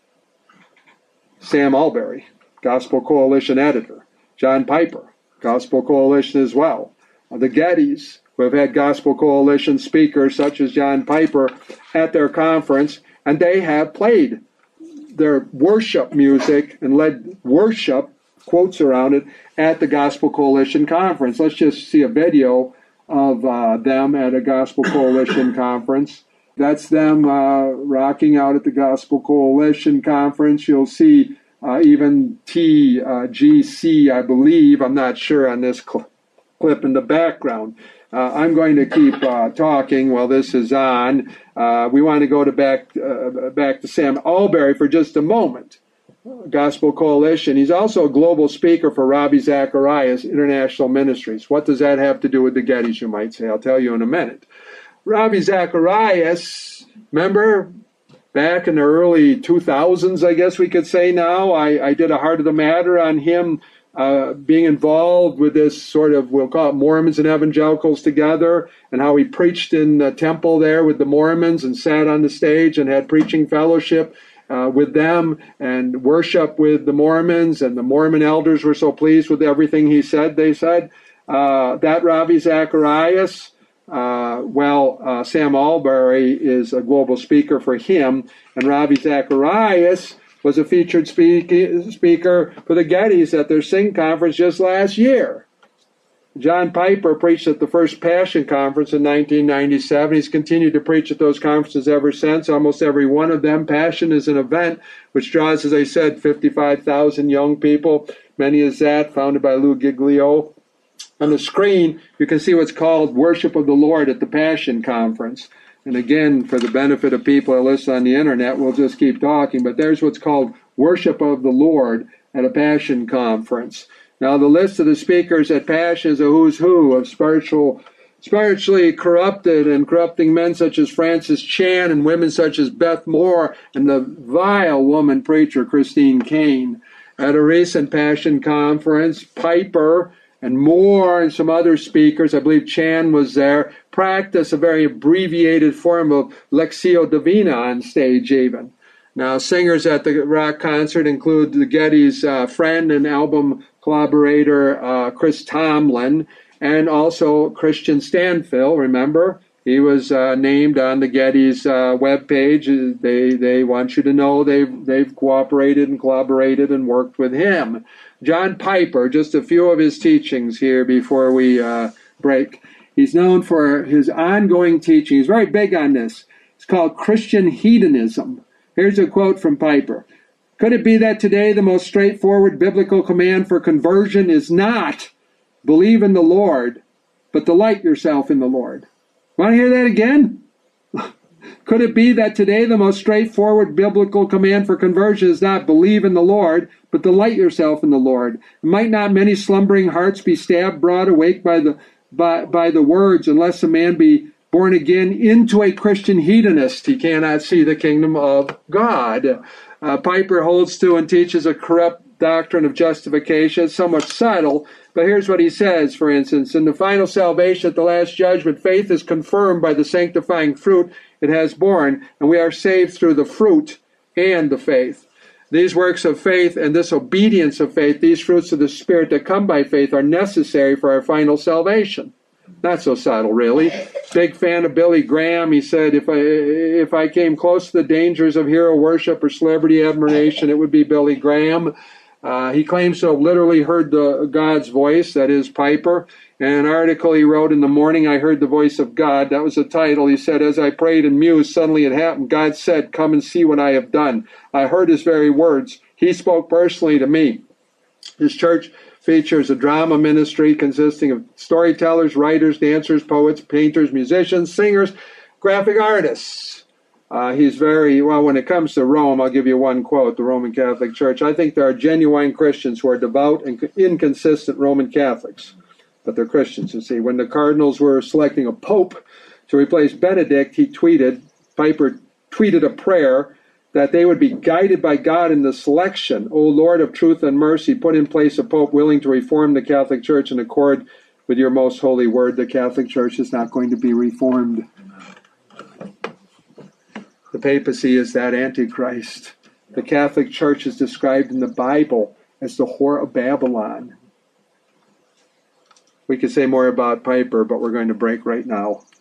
Sam Allberry, Gospel Coalition editor. John Piper, Gospel Coalition as well. The Gettys, who have had Gospel Coalition speakers such as John Piper at their conference, and they have played their worship music and led worship, quotes around it, at the Gospel Coalition conference. Let's just see a video of uh, them at a Gospel Coalition conference. That's them uh, rocking out at the Gospel Coalition conference. You'll see uh, even T G C, I believe, I'm not sure on this cl- clip in the background. Uh, I'm going to keep uh, talking while this is on. Uh, we want to go to back uh, back to Sam Allberry for just a moment. Gospel Coalition. He's also a global speaker for Ravi Zacharias International Ministries. What does that have to do with the Gettys, you might say? I'll tell you in a minute. Ravi Zacharias, remember back in the early two thousands, I guess we could say now, I, I did a Heart of the Matter on him uh, being involved with this sort of, we'll call it Mormons and evangelicals together, and how he preached in the temple there with the Mormons and sat on the stage and had preaching fellowship Uh, with them and worship with the Mormons, and the Mormon elders were so pleased with everything he said, they said. Uh, that Ravi Zacharias, Uh, well, uh, Sam Albury is a global speaker for him, and Ravi Zacharias was a featured speak- speaker for the Gettys at their Sing conference just last year. John Piper preached at the first Passion Conference in nineteen ninety-seven. He's continued to preach at those conferences ever since, almost every one of them. Passion is an event which draws, as I said, fifty-five thousand young people. Many is that, founded by Lou Giglio. On the screen, you can see what's called Worship of the Lord at the Passion Conference. And again, for the benefit of people who listen on the internet, we'll just keep talking, but there's what's called Worship of the Lord at a Passion Conference. Now, the list of the speakers at Passion is a who's who of spiritual, spiritually corrupted and corrupting men such as Francis Chan and women such as Beth Moore and the vile woman preacher Christine Caine. At a recent Passion Conference, Piper and Moore and some other speakers, I believe Chan was there, practice a very abbreviated form of Lectio Divina on stage even. Now, singers at the rock concert include the Gettys' uh, friend and album collaborator uh, Chris Tomlin, and also Christian Stanfill, remember? He was uh, named on the Gettys' uh, webpage. They they want you to know they've, they've cooperated and collaborated and worked with him. John Piper, just a few of his teachings here before we uh, break. He's known for his ongoing teaching. He's very big on this. It's called Christian hedonism. Here's a quote from Piper. Could it be that today the most straightforward biblical command for conversion is not believe in the Lord, but delight yourself in the Lord? Want to hear that again? Could it be that today the most straightforward biblical command for conversion is not believe in the Lord, but delight yourself in the Lord? Might not many slumbering hearts be stabbed broad awake by the by, by the words, unless a man be born again into a Christian hedonist, he cannot see the kingdom of God. Uh, Piper holds to and teaches a corrupt doctrine of justification. It's somewhat subtle, but here's what he says, for instance. In the final salvation at the last judgment, faith is confirmed by the sanctifying fruit it has borne, and we are saved through the fruit and the faith. These works of faith and this obedience of faith, these fruits of the Spirit that come by faith, are necessary for our final salvation. Not so subtle, really. Big fan of Billy Graham. He said, if I if I came close to the dangers of hero worship or celebrity admiration, it would be Billy Graham. Uh, he claims to have literally heard the God's voice, that is Piper. In an article he wrote, in the morning I heard the voice of God. That was the title. He said, as I prayed and mused, suddenly it happened. God said, come and see what I have done. I heard his very words. He spoke personally to me. His church features a drama ministry consisting of storytellers, writers, dancers, poets, painters, musicians, singers, graphic artists. Uh, he's very, well, when it comes to Rome, I'll give you one quote, the Roman Catholic Church. I think there are genuine Christians who are devout and inconsistent Roman Catholics. But they're Christians, you see. When the cardinals were selecting a pope to replace Benedict, he tweeted, Piper tweeted a prayer that they would be guided by God in the selection. O Lord of truth and mercy, put in place a pope willing to reform the Catholic Church in accord with your most holy word. The Catholic Church is not going to be reformed. The papacy is that Antichrist. The Catholic Church is described in the Bible as the whore of Babylon. We could say more about Piper, but we're going to break right now.